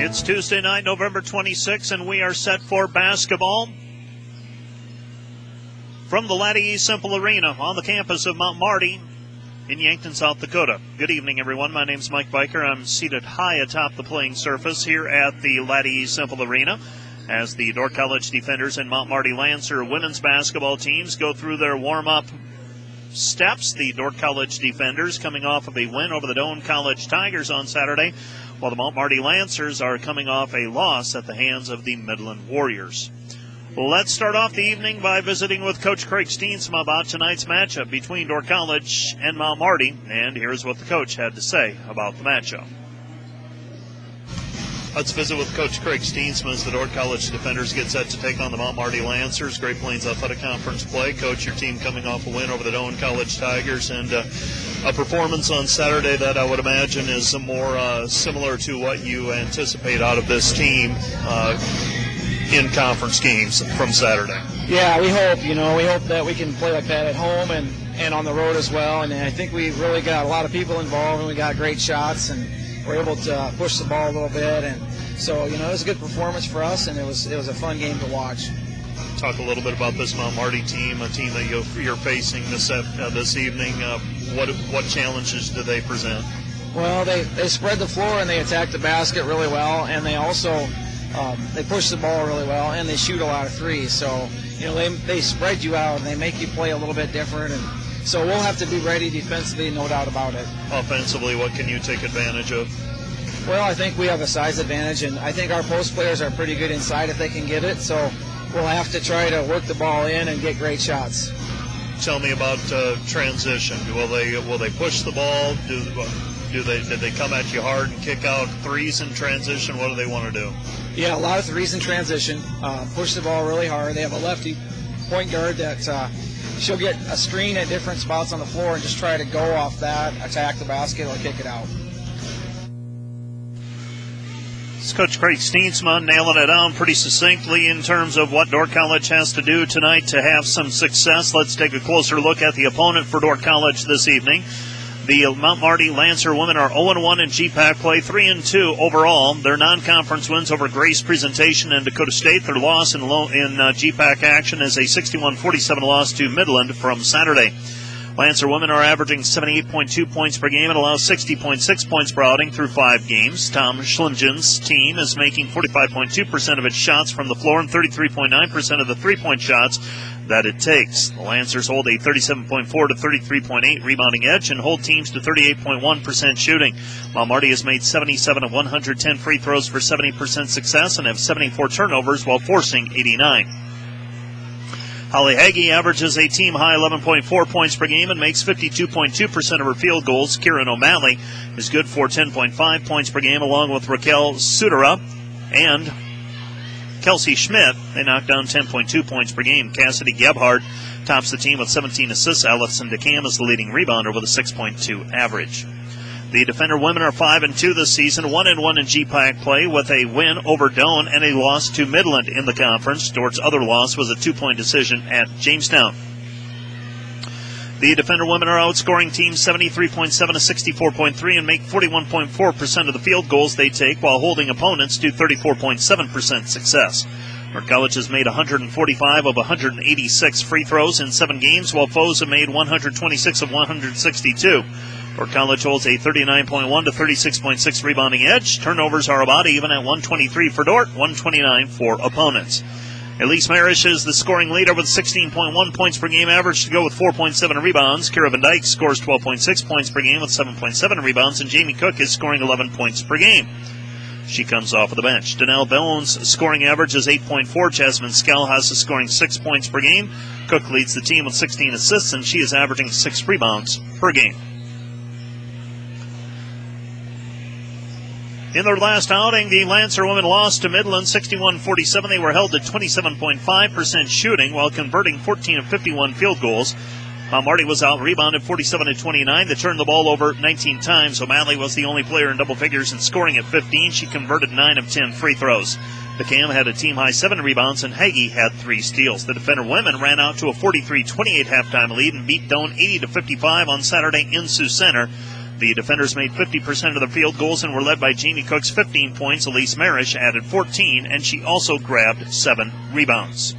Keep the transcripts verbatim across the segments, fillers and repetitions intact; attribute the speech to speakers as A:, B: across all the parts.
A: It's Tuesday night, November twenty-sixth, and we are set for basketball from the Laddie E. Semple Arena on the campus of Mount Marty in Yankton, South Dakota. Good evening, everyone. My name is Mike Biker. I'm seated high atop the playing surface here at the Laddie E. Semple Arena as the Dordt College Defenders and Mount Marty Lancer women's basketball teams go through their warm-up steps. The Dordt College Defenders coming off of a win over the Doane College Tigers on Saturday, while the Mount Marty Lancers are coming off a loss at the hands of the Midland Warriors. Let's start off the evening by visiting with Coach Craig Steensma about tonight's matchup between Dordt College and Mount Marty, and here's what the coach had to say about the matchup. Let's visit with Coach Craig Steensma as the Dordt College Defenders get set to take on the Mount Marty Lancers. Great Plains Athletic Conference play. Coach, your team coming off a win over the Doane College Tigers and uh, a performance on Saturday that I would imagine is more uh, similar to what you anticipate out of this team uh, in conference games from Saturday.
B: Yeah, we hope, you know, we hope that we can play like that at home and, and on the road as well. And I think we really got a lot of people involved and we got great shots and we're able to push the ball a little bit. And so, you know, it was a good performance for us and it was it was a fun game to watch.
A: Talk a little bit about this Mount Marty team, a team that you're facing this uh, this evening. Uh, what what challenges do they present?
B: Well, they, they spread the floor and they attack the basket really well, and they also um, they push the ball really well, and they shoot a lot of threes. So, you know, they they spread you out and they make you play a little bit different, and so we'll have to be ready defensively, no doubt about it.
A: Offensively, what can you take advantage of?
B: Well, I think we have a size advantage, and I think our post players are pretty good inside if they can get it. So we'll have to try to work the ball in and get great shots.
A: Tell me about uh, transition. Will they will they push the ball? Do do they did they come at you hard and kick out threes in transition? What do they want to do?
B: Yeah, a lot of threes in transition. Uh, push the ball really hard. They have a lefty point guard that uh, she'll get a screen at different spots on the floor and just try to go off that, attack the basket, or kick it out.
A: It's Coach Craig Steensma nailing it down pretty succinctly in terms of what Dordt College has to do tonight to have some success. Let's take a closer look at the opponent for Dordt College this evening. The Mount Marty Lancer women are oh and one in G PAC play, three and two overall. Their non-conference wins over Grace Presentation and Dakota State. Their loss in, lo- in uh, G PAC action is a sixty-one forty-seven loss to Midland from Saturday. Lancer women are averaging seventy-eight point two points per game and allow sixty point six points per outing through five games. Tom Schlingen's team is making forty-five point two percent of its shots from the floor and thirty-three point nine percent of the three-point shots that it takes. The Lancers hold a thirty-seven point four to thirty-three point eight rebounding edge and hold teams to thirty-eight point one percent shooting. Mount Marty has made seventy-seven of one hundred ten free throws for seventy percent success and have seventy-four turnovers while forcing eighty-nine. Holly Hagee averages a team-high eleven point four points per game and makes fifty-two point two percent of her field goals. Kieran O'Malley is good for ten point five points per game, along with Raquel Sudera and Kelsey Schmidt. They knock down ten point two points per game. Cassidy Gebhardt tops the team with seventeen assists. Allison DeCam is the leading rebounder with a six point two average. The Defender women are five and two this season, one and one in G PAC play with a win over Doane and a loss to Midland in the conference. Dordt's other loss was a two-point decision at Jamestown. The Defender women are outscoring teams seventy-three point seven to sixty-four point three and make forty-one point four percent of the field goals they take while holding opponents to thirty-four point seven percent success. Dordt College has made one hundred forty-five of one hundred eighty-six free throws in seven games, while foes have made one hundred twenty-six of one hundred sixty-two. Dordt College holds a thirty-nine point one to thirty-six point six rebounding edge. Turnovers are about even at one twenty-three for Dordt, one twenty-nine for opponents. Elise Marish is the scoring leader with sixteen point one points per game average to go with four point seven rebounds. Kira Van Dyke scores twelve point six points per game with seven point seven rebounds, and Jamie Cook is scoring eleven points per game. She comes off of the bench. Danelle Bones' scoring average is eight point four. Jasmine Scalhouse is scoring six points per game. Cook leads the team with sixteen assists, and she is averaging six rebounds per game. In their last outing, the Lancer women lost to Midland sixty-one forty-seven. They were held to twenty-seven point five percent shooting while converting fourteen of fifty-one field goals. Mount Marty was out-rebounded forty-seven to twenty-nine. They turned the ball over nineteen times. O'Malley was the only player in double figures in scoring at fifteen. She converted nine of ten free throws. McCann had a team-high seven rebounds, and Hagee had three steals. The Defender women ran out to a forty-three twenty-eight halftime lead and beat Doane eighty to fifty-five on Saturday in Sioux Center. The defenders made fifty percent of the field goals and were led by Jamie Cook's fifteen points. Elise Marish added fourteen, and she also grabbed seven rebounds.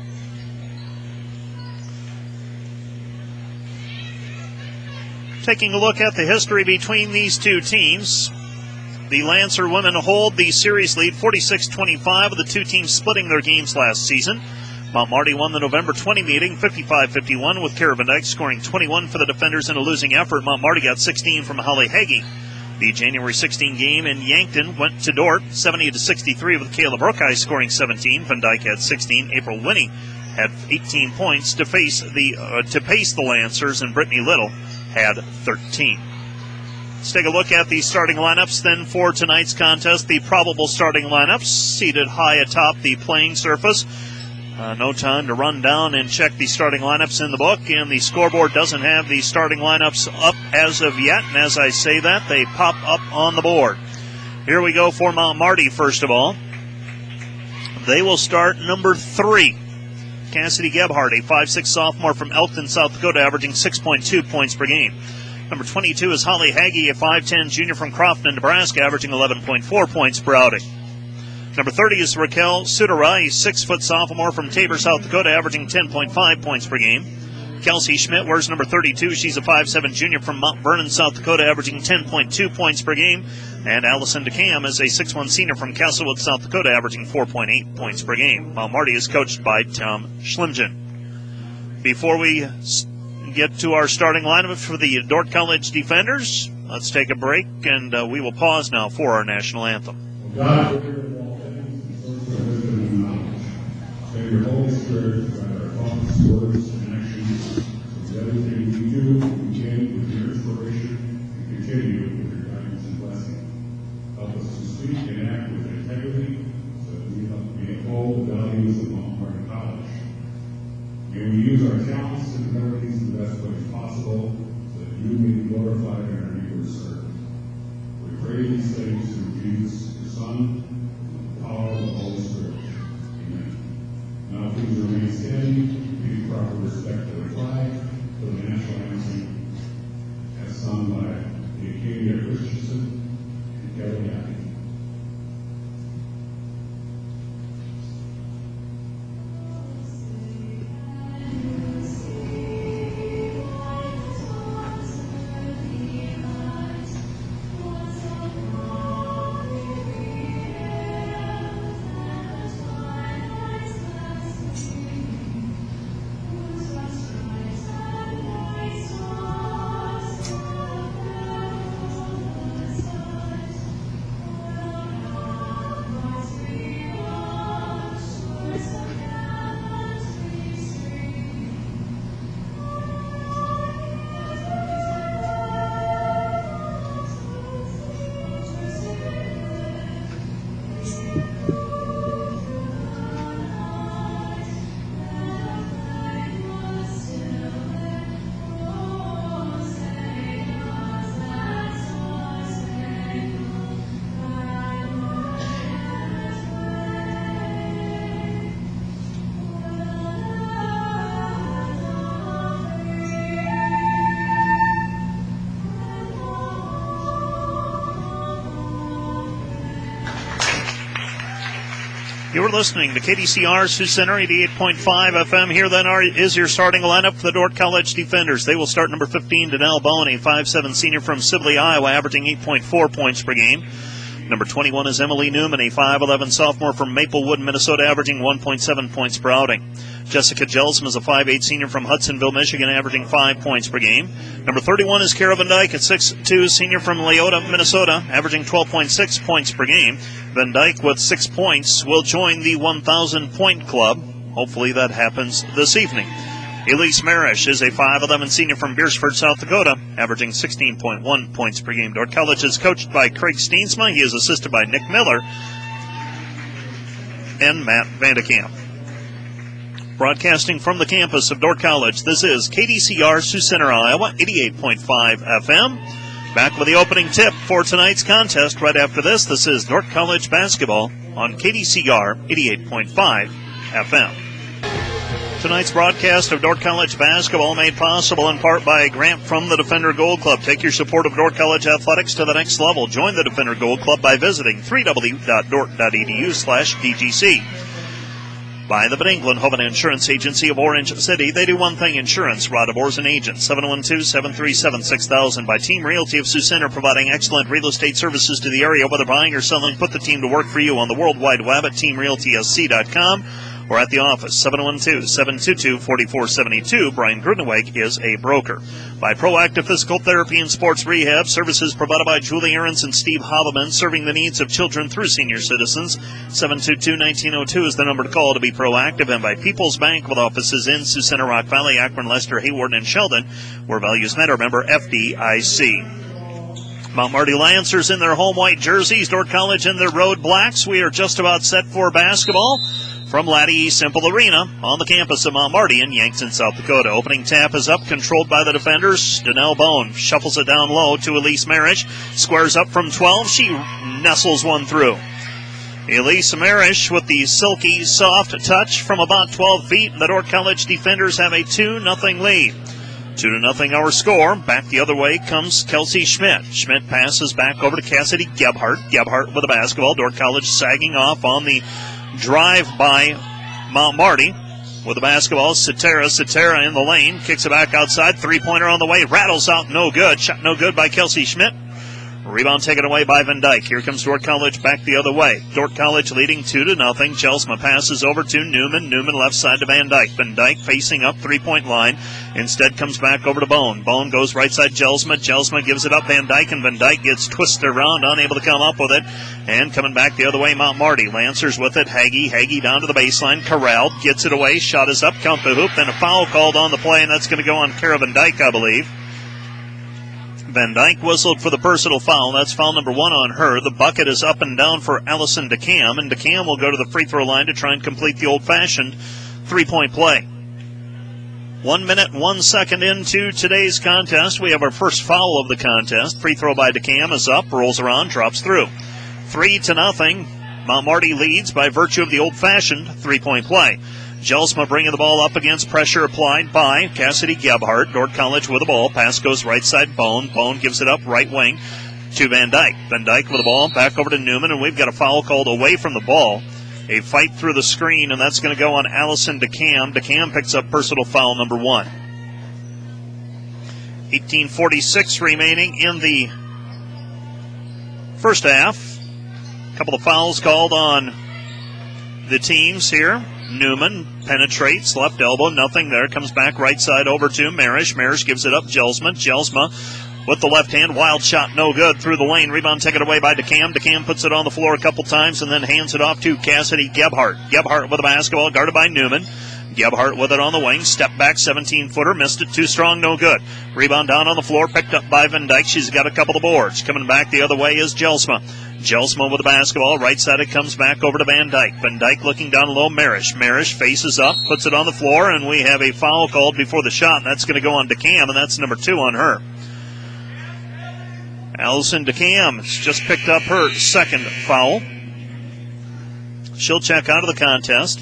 A: Taking a look at the history between these two teams, the Lancer women hold the series lead forty-six twenty-five, with the two teams splitting their games last season. Mount Marty won the November twentieth meeting fifty-five fifty-one, with Kara Van Dyke scoring twenty-one for the defenders in a losing effort. Mount Marty got sixteen from Holly Hagee. The January sixteenth game in Yankton went to Dordt seventy to sixty-three, with Kayla Brookeye scoring seventeen. Van Dyke had sixteen. April Winnie had eighteen points to face the uh, to pace the Lancers, and Brittany Little had thirteen. Let's take a look at the starting lineups then for tonight's contest. The probable starting lineups seated high atop the playing surface. Uh, no time to run down and check the starting lineups in the book, and the scoreboard doesn't have the starting lineups up as of yet, and as I say that, they pop up on the board. Here we go for Mount Marty, first of all. They will start number three, Cassidy Gebhardt, a five six sophomore from Elkton, South Dakota, averaging six point two points per game. Number twenty-two is Holly Hagee, a five ten junior from Crofton, Nebraska, averaging eleven point four points per outing. Number thirty is Raquel Sudara, a six foot sophomore from Tabor, South Dakota, averaging ten point five points per game. Kelsey Schmidt wears number thirty-two. She's a five seven junior from Mount Vernon, South Dakota, averaging ten point two points per game. And Allison DeCam is a six one senior from Castlewood, South Dakota, averaging four point eight points per game. Mount Marty is coached by Tom Schlimgen. Before we get to our starting lineup for the Dordt College defenders, let's take a break, and uh, we will pause now for our national anthem.
C: May your Holy Spirit guide our thoughts, words, and actions, with everything we do, begin with your inspiration and continue with your guidance and blessing. Help us to speak and act with integrity so that we may uphold the values of Mount Marty College. May we use our talents and abilities in the best ways possible so that you may be glorified and our neighbors served. We pray these things through Jesus, your Son, and the power of the Holy Spirit. Now please remain standing, give proper respect to the flag, to the national anthem, as sung by the Acadia Christensen and Kelly Hackey.
A: You're listening to K D C R Sioux Center, eighty-eight point five F M. Here then are, is your starting lineup for the Dordt College defenders. They will start number fifteen, Danelle Bowen, a five seven senior from Sibley, Iowa, averaging eight point four points per game. Number twenty-one is Emily Newman, a five eleven sophomore from Maplewood, Minnesota, averaging one point seven points per outing. Jessica Jelsman is a five eight senior from Hudsonville, Michigan, averaging five points per game. Number thirty-one is Kara Van Dyke, a six two senior from Leota, Minnesota, averaging twelve point six points per game. Van Dyke, with six points, will join the one thousand point club. Hopefully that happens this evening. Elise Marish is a five eleven senior from Beersford, South Dakota, averaging sixteen point one points per game. Dordt College is coached by Craig Steensma. He is assisted by Nick Miller and Matt Vandekamp. Broadcasting from the campus of Dordt College, this is K D C R Sioux Center, Iowa, eighty-eight point five F M. Back with the opening tip for tonight's contest right after this. This is Dordt College basketball on K D C R eighty-eight point five F M. Tonight's broadcast of Dordt College basketball made possible in part by a grant from the Defender Gold Club. Take your support of Dordt College athletics to the next level. Join the Defender Gold Club by visiting w w w dot dordt dot e d u slash d g c. By the Van England Home and Insurance Agency of Orange City. They do one thing, insurance. Rod DeBoer's an agent. seven one two, seven three seven, six thousand. By Team Realty of Sioux Center, providing excellent real estate services to the area. Whether buying or selling, put the team to work for you on the World Wide Web at team realty s c dot com. Or at the office, seven one two, seven two two, four four seven two. Brian Gruneweg is a broker. By Proactive Physical Therapy and Sports Rehab, services provided by Julie Ahrens and Steve Haveman, serving the needs of children through senior citizens. seven two two, one nine zero two is the number to call to be proactive. And by People's Bank, with offices in Sioux Center, Rock Valley, Akron, Lester, Hayward, and Sheldon, where values matter. Member F D I C. Mount Marty Lancers in their home white jerseys, Dordt College in their road blacks. We are just about set for basketball from Laddie Simple Arena on the campus of Mount Marty in Yankton, South Dakota. Opening tap is up, controlled by the defenders. Danelle Bone shuffles it down low to Elise Marish. Squares up from twelve. She nestles one through. Elise Marish with the silky, soft touch from about twelve feet. The Dordt College defenders have a two nothing lead. Two to nothing our score. Back the other way comes Kelsey Schmidt. Schmidt passes back over to Cassidy Gebhardt. Gebhardt with the basketball. Dordt College sagging off on the drive by Mount Marty with the basketball. Cetera, Cetera in the lane. Kicks it back outside. Three-pointer on the way. Rattles out. No good. Shot no good by Kelsey Schmidt. Rebound taken away by Van Dyke. Here comes Dordt College back the other way. Dordt College leading two to nothing. Jelsma passes over to Newman. Newman left side to Van Dyke. Van Dyke facing up three-point line. Instead comes back over to Bone. Bone goes right side Jelsma. Jelsma gives it up Van Dyke, and Van Dyke gets twisted around, unable to come up with it. And coming back the other way, Mount Marty. Lancers with it. Hagee. Hagee down to the baseline. Corralled. Gets it away. Shot is up. Count the hoop. Then a foul called on the play, and that's going to go on Kara Van Dyke, I believe. Van Dyke whistled for the personal foul. That's foul number one on her. The bucket is up and down for Allison DeCam, and DeCam will go to the free throw line to try and complete the old-fashioned three-point play. One minute, one second into today's contest. We have our first foul of the contest. Free throw by DeCam is up, rolls around, drops through. Three to nothing. Mount Marty leads by virtue of the old-fashioned three-point play. Jelsma bringing the ball up against pressure applied by Cassidy Gebhardt. Dordt College with the ball. Pass goes right side Bone. Bone gives it up right wing to Van Dyke. Van Dyke with the ball back over to Newman, and we've got a foul called away from the ball. A fight through the screen, and that's going to go on Allison DeCam. DeCam picks up personal foul number one. eighteen forty-six remaining in the first half. A couple of fouls called on the teams here. Newman penetrates, left elbow, nothing there. Comes back right side over to Marish. Marish gives it up, Jelsma. Jelsma with the left hand, wild shot, no good, through the lane. Rebound taken away by DeCam. DeCam puts it on the floor a couple times and then hands it off to Cassidy Gebhardt. Gebhardt with the basketball, guarded by Newman. Gebhardt with it on the wing, step back, seventeen-footer, missed it, too strong, no good. Rebound down on the floor, picked up by Van Dyke. She's got a couple of boards. Coming back the other way is Jelsma. Jelsma with the basketball, right side it comes back over to Van Dyke. Van Dyke looking down low, Marish. Marish faces up, puts it on the floor, and we have a foul called before the shot, and that's going to go on DeCam, and that's number two on her. Allison DeCam has just picked up her second foul. She'll check out of the contest.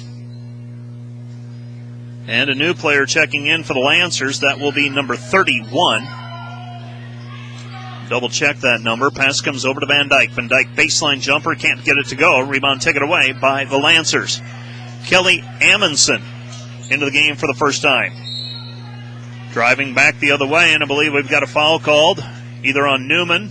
A: And a new player checking in for the Lancers. That will be number thirty-one. Double check that number. Pass comes over to Van Dyke. Van Dyke baseline jumper. Can't get it to go. Rebound taken away by the Lancers. Kelly Amundsen into the game for the first time. Driving back the other way, and I believe we've got a foul called either on Newman.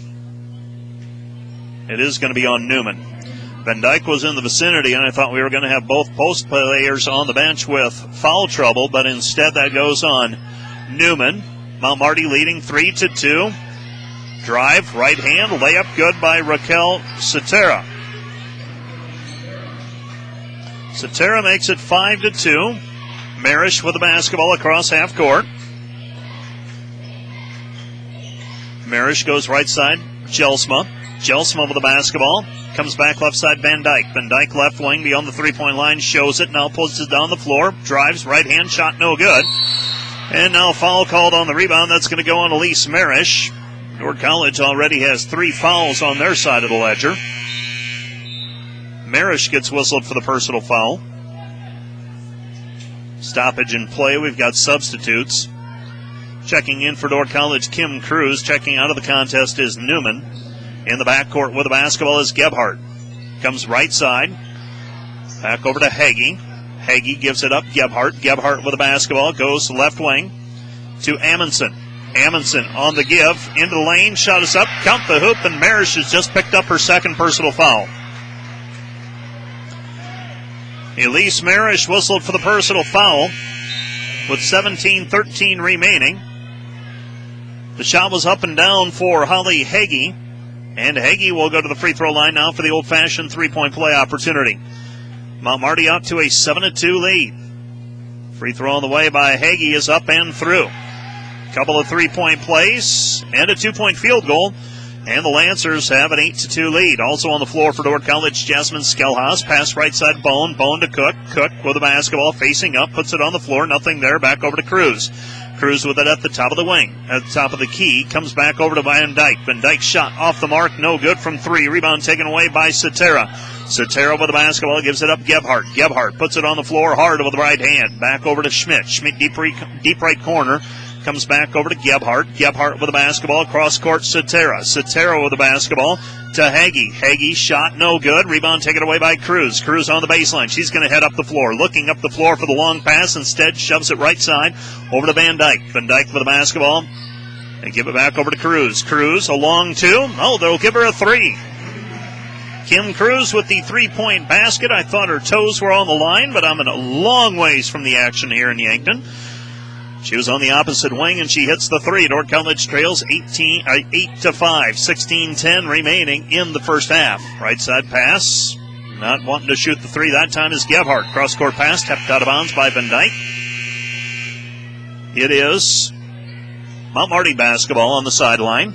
A: It is going to be on Newman. Van Dyke was in the vicinity, and I thought we were going to have both post players on the bench with foul trouble, but instead that goes on Newman. Mount Marty leading three to two. Drive, right hand, layup good by Raquel Cetera. Cetera makes it five to two. Marish with the basketball across half court. Marish goes right side, Jelsma. Jelsma with the basketball. Comes back left side, Van Dyke. Van Dyke left wing beyond the three-point line, shows it, now pulls it down the floor. Drives, right hand shot, no good. And now foul called on the rebound. That's going to go on Elise Marish. Dordt College already has three fouls on their side of the ledger. Marish gets whistled for the personal foul. stoppage in play. We've got substitutes. Checking in for Dordt College, Kim Cruz. Checking out of the contest is Newman. In the backcourt with the basketball is Gebhardt. Comes right side. Back over to Hagee. Hagee gives it up. Gebhardt. Gebhardt with the basketball. Goes left wing to Amundsen. Amundsen on the give. Into the lane. Shot is up. Count the hoop. And Marish has just picked up her second personal foul. Elise Marish whistled for the personal foul with seventeen thirteen remaining. The shot was up and down for Holly Hagee. And Hagee will go to the free throw line now for the old-fashioned three-point play opportunity. Mount Marty out to a seven to two lead. Free throw on the way by Hagee is up and through. Couple of three-point plays and a two-point field goal. And the Lancers have an eight to two lead. Also on the floor for Dordt College, Jasmine Skelhaus. Pass right side, Bone. Bone to Cook. Cook with the basketball facing up. Puts it on the floor. Nothing there. Back over to Cruz. Cruz with it at the top of the wing. At the top of the key. Comes back over to Van Dyke. Van Dyke shot off the mark. No good from three. Rebound taken away by Cetera. Cetera with the basketball. Gives it up Gebhardt. Gebhardt puts it on the floor hard with the right hand. Back over to Schmidt. Schmidt deep, re- deep right corner. Comes back over to Gebhardt. Gebhardt with the basketball. Cross court, Cetera. Cetera with the basketball to Hagee. Hagee shot no good. Rebound taken away by Cruz. Cruz on the baseline. She's going to head up the floor. Looking up the floor for the long pass. Instead, shoves it right side over to Van Dyke. Van Dyke with the basketball. And give it back over to Cruz. Cruz, a long two. Oh, they'll give her a three. Kim Cruz with the three-point basket. I thought her toes were on the line, but I'm in a long ways from the action here in Yankton. She was on the opposite wing, and she hits the three. Dordt College trails eighteen, uh, eight to five, sixteen ten remaining in the first half. Right side pass. Not wanting to shoot the three that time is Gebhardt. Cross-court pass, tapped out of bounds by Van Dyke. It is Mount Marty basketball on the sideline.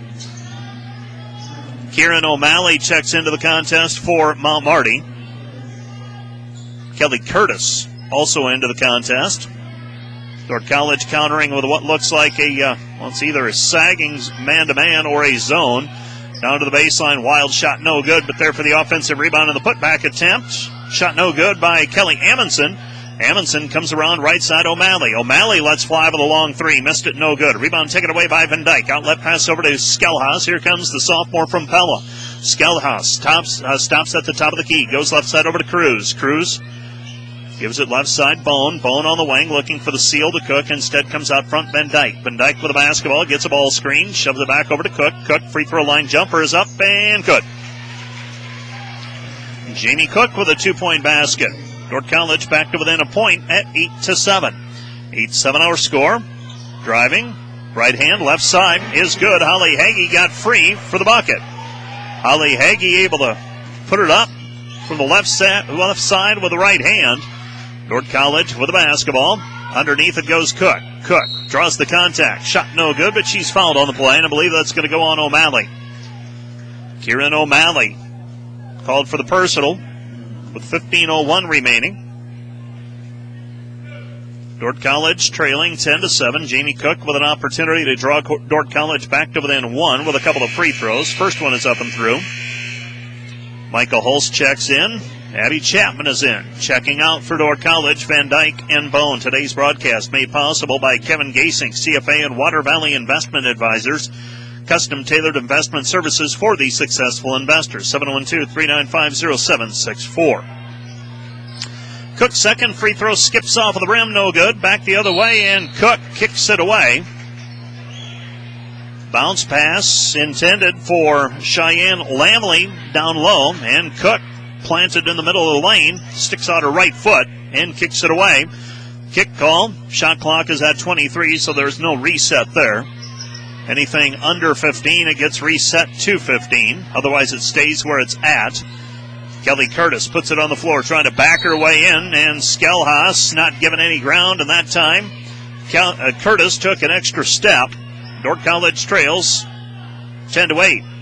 A: Kieran O'Malley checks into the contest for Mount Marty. Kelly Curtis also into the contest. Dordt College countering with what looks like a, uh, well, it's either a sagging man-to-man or a zone. Down to the baseline, wild shot, no good, but there for the offensive rebound and the putback attempt. Shot no good by Kelly Amundsen. Amundsen comes around right side, O'Malley. O'Malley lets fly with a long three, missed it, no good. Rebound taken away by Van Dyke. Outlet pass over to Skelhaus. Here comes the sophomore from Pella. Skelhaus stops, uh, stops at the top of the key, goes left side over to Cruz. Cruz gives it left side, Bone. Bone on the wing, looking for the seal to Cook. Instead comes out front, Van Dyke. Van Dyke with the basketball, gets a ball screen, shoves it back over to Cook. Cook, free throw line jumper is up and good. Jamie Cook with a two-point basket. Dordt College back to within a point at eight to seven. eight seven our score. Driving, right hand, left side is good. Holly Hagee got free for the bucket. Holly Hagee able to put it up from the left side, left side with the right hand. Dordt College with the basketball. Underneath it goes Cook. Cook draws the contact. Shot no good, but she's fouled on the play, and I believe that's going to go on O'Malley. Kieran O'Malley called for the personal with fifteen oh one remaining. Dordt College trailing ten to seven. Jamie Cook with an opportunity to draw Dordt College back to within one with a couple of free throws. First one is up and through. Michael Holst checks in. Abby Chapman is in. Checking out for Dordt College, Van Dyke and Bone. Today's broadcast made possible by Kevin Gasing, C F A and Water Valley Investment Advisors. Custom tailored investment services for the successful investors. seven one two, three nine five, zero seven six four. Cook's second free throw skips off of the rim, no good. Back the other way, and Cook kicks it away. Bounce pass intended for Cheyenne Lamley down low, and Cook planted in the middle of the lane, sticks out her right foot, and kicks it away. Kick call. Shot clock is at twenty-three, so there's no reset there. Anything under fifteen, it gets reset to fifteen. Otherwise, it stays where it's at. Kelly Curtis puts it on the floor, trying to back her way in, and Skelhaus not giving any ground, and that time Cal- uh, Curtis took an extra step. Dordt College trails ten to eight.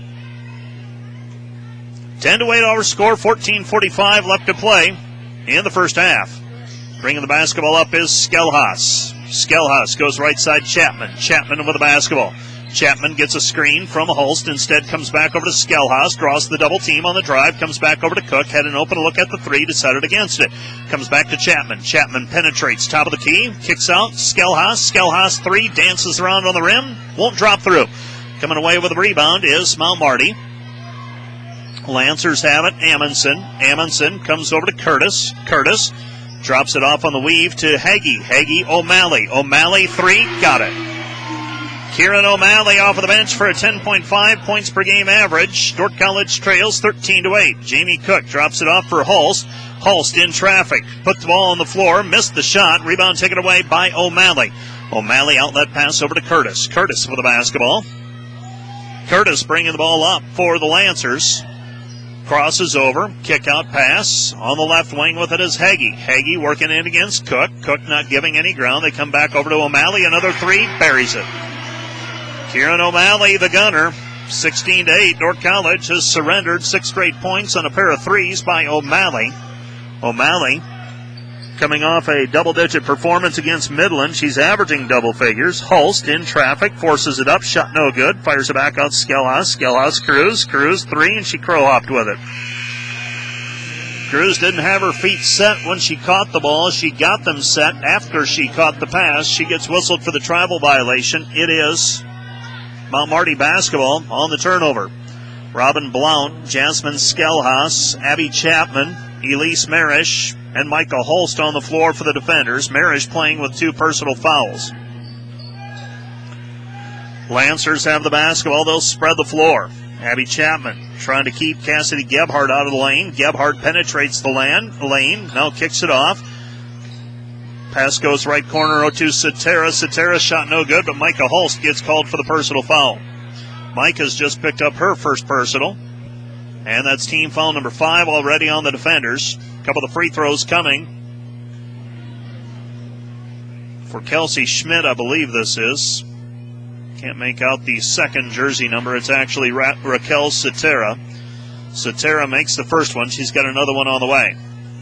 A: ten to eight our score, fourteen forty-five left to play in the first half. Bringing the basketball up is Skelhaus. Skelhaus goes right side, Chapman. Chapman with the basketball. Chapman gets a screen from Holst. Instead comes back over to Skelhaus. Draws the double team on the drive. Comes back over to Cook. Had an open look at the three. Decided against it. Comes back to Chapman. Chapman penetrates. Top of the key. Kicks out. Skelhaus. Skelhaus three. Dances around on the rim. Won't drop through. Coming away with the rebound is Mount Marty. Lancers have it. Amundsen. Amundsen comes over to Curtis. Curtis drops it off on the weave to Hagee. Hagee O'Malley. O'Malley three. Got it. Kieran O'Malley off of the bench for a ten point five points per game average. Dordt College trails thirteen to eight. Jamie Cook drops it off for Holst. Holst in traffic. Put the ball on the floor. Missed the shot. Rebound taken away by O'Malley. O'Malley outlet pass over to Curtis. Curtis with the basketball. Curtis bringing the ball up for the Lancers. Crosses over. Kick out pass. On the left wing with it is Hagee. Hagee working in against Cook. Cook not giving any ground. They come back over to O'Malley. Another three. Buries it. Kieran O'Malley, the gunner, sixteen to eight. Dordt College has surrendered six straight points on a pair of threes by O'Malley. O'Malley coming off a double-digit performance against Midland. She's averaging double figures. Holst in traffic, forces it up, shot no good, fires it back out Skelhaus. Skelhaus Cruz, Cruz three, and she crow-hopped with it. Cruz didn't have her feet set when she caught the ball. She got them set after she caught the pass. She gets whistled for the travel violation. It is Mount Marty basketball on the turnover. Robin Blount, Jasmine Skelhaus, Abby Chapman, Elise Marish, and Micah Holst on the floor for the defenders. Marish playing with two personal fouls. Lancers have the basketball. They'll spread the floor. Abby Chapman trying to keep Cassidy Gebhardt out of the lane. Gebhardt penetrates the land, lane, now kicks it off. Pass goes right corner to Cetera. Cetera shot no good, but Micah Holst gets called for the personal foul. Micah's just picked up her first personal. And that's team foul number five already on the defenders. A couple of the free throws coming for Kelsey Schmidt, I believe this is. Can't make out the second jersey number. It's actually Ra- Raquel Cetera. Cetera makes the first one. She's got another one on the way.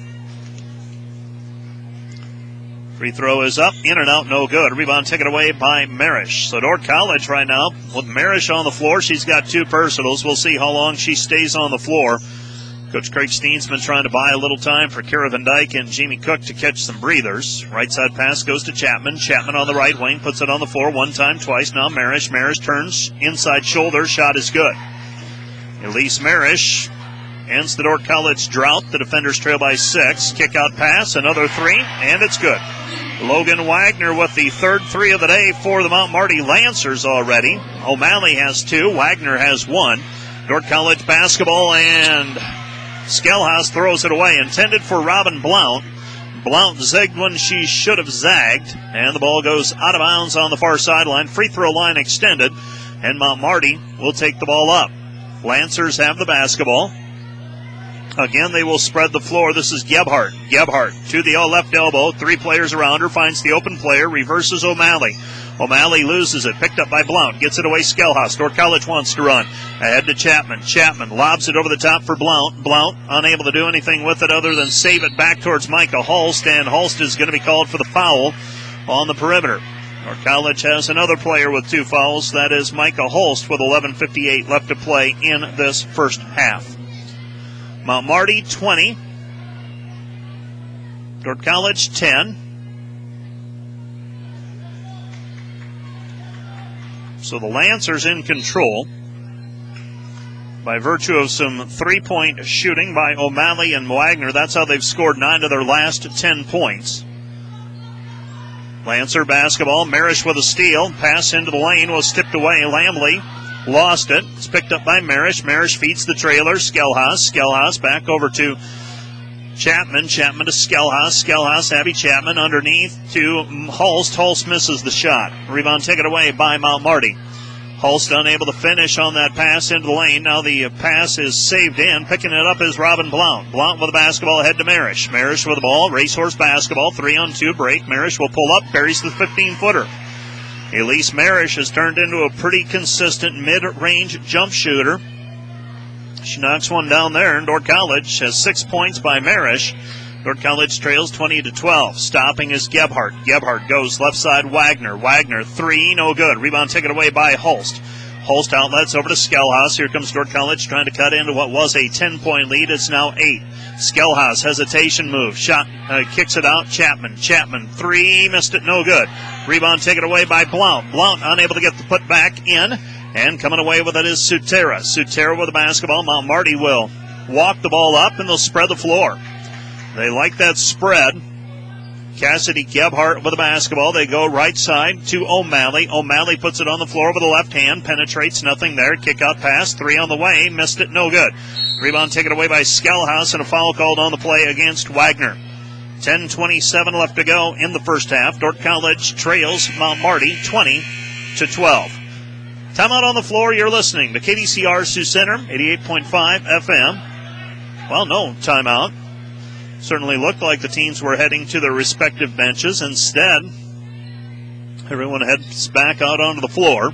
A: Free throw is up, in and out, no good. Rebound taken away by Marish. So Dordt College right now with Marish on the floor. She's got two personals. We'll see how long she stays on the floor. Coach Craig Steensman trying to buy a little time for Kara Van Dyke and Jamie Cook to catch some breathers. Right side pass goes to Chapman. Chapman on the right wing, puts it on the floor one time, twice. Now Marish. Marish turns inside shoulder. Shot is good. Elise Marish ends the Dordt College drought. The defenders trail by six. Kick out pass, another three, and it's good. Logan Wagner with the third three of the day for the Mount Marty Lancers already. O'Malley has two. Wagner has one. Dordt College basketball, and Skelhaus throws it away. Intended for Robin Blount. Blount zigged when she should have zagged, and the ball goes out of bounds on the far sideline. Free throw line extended, and Mount Marty will take the ball up. Lancers have the basketball. Again, they will spread the floor. This is Gebhardt. Gebhardt to the left elbow. Three players around her. Finds the open player. Reverses O'Malley. O'Malley loses it. Picked up by Blount. Gets it away Skelhaus. Dordt College wants to run. Ahead to Chapman. Chapman lobs it over the top for Blount. Blount unable to do anything with it other than save it back towards Micah Holst. And Holst is going to be called for the foul on the perimeter. Dordt College has another player with two fouls. That is Micah Holst with eleven fifty-eight left to play in this first half. Mount Marty twenty, Dordt College ten. So the Lancers in control by virtue of some three-point shooting by O'Malley and Wagner. That's how they've scored nine of their last ten points. Lancer basketball. Marish with a steal. Pass into the lane was tipped away. Lamley lost it. It's picked up by Marish. Marish feeds the trailer. Skelhaus. Skelhaus back over to Chapman. Chapman to Skelhaus. Skelhaus, Abby Chapman underneath to Holst. Holst misses the shot. Rebound taken away by Mount Marty. Holst unable to finish on that pass into the lane. Now the pass is saved in. Picking it up is Robin Blount. Blount with the basketball ahead to Marish. Marish with the ball. Racehorse basketball. Three on two break. Marish will pull up. Buries the fifteen-footer. Elise Marish has turned into a pretty consistent mid-range jump shooter. She knocks one down there, and Dordt College has six points by Marish. Dordt College trails twenty to twelve. Stopping is Gebhardt. Gebhardt goes left side, Wagner. Wagner, three, no good. Rebound taken away by Holst. Holst outlets over to Skelhaus. Here comes Dordt College trying to cut into what was a ten-point lead. It's now eight. Skelhaus, hesitation move. Shot, uh, kicks it out. Chapman. Chapman, three, missed it, no good. Rebound taken away by Blount. Blount unable to get the put back in. And coming away with it is Sutera. Sutera with the basketball. Mount Marty will walk the ball up and they'll spread the floor. They like that spread. Cassidy Gebhardt with the basketball. They go right side to O'Malley. O'Malley puts it on the floor with the left hand. Penetrates, nothing there. Kick out pass. Three on the way. Missed it, no good. Rebound taken away by Skelhaus and a foul called on the play against Wagner. ten twenty-seven left to go in the first half. Dordt College trails Mount Marty twenty to twelve. Timeout on the floor. You're listening to K D C R Sioux Center, eighty-eight point five F M. Well, no timeout. Certainly looked like the teams were heading to their respective benches. Instead, everyone heads back out onto the floor.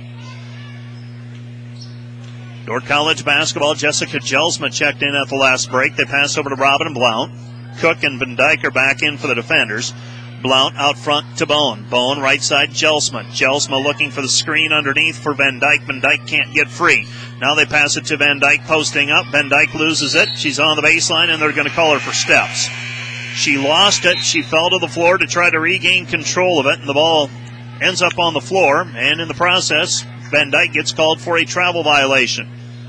A: Dordt College basketball. Jessica Jelsma checked in at the last break. They pass over to Robin and Blount. Cook and Van Dyke are back in for the defenders. Blount out front to Bone. Bone right side, Jelsma. Jelsma looking for the screen underneath for Van Dyke. Van Dyke can't get free. Now they pass it to Van Dyke posting up. Van Dyke loses it. She's on the baseline, and they're going to call her for steps. She lost it. She fell to the floor to try to regain control of it, and the ball ends up on the floor. And in the process, Van Dyke gets called for a travel violation.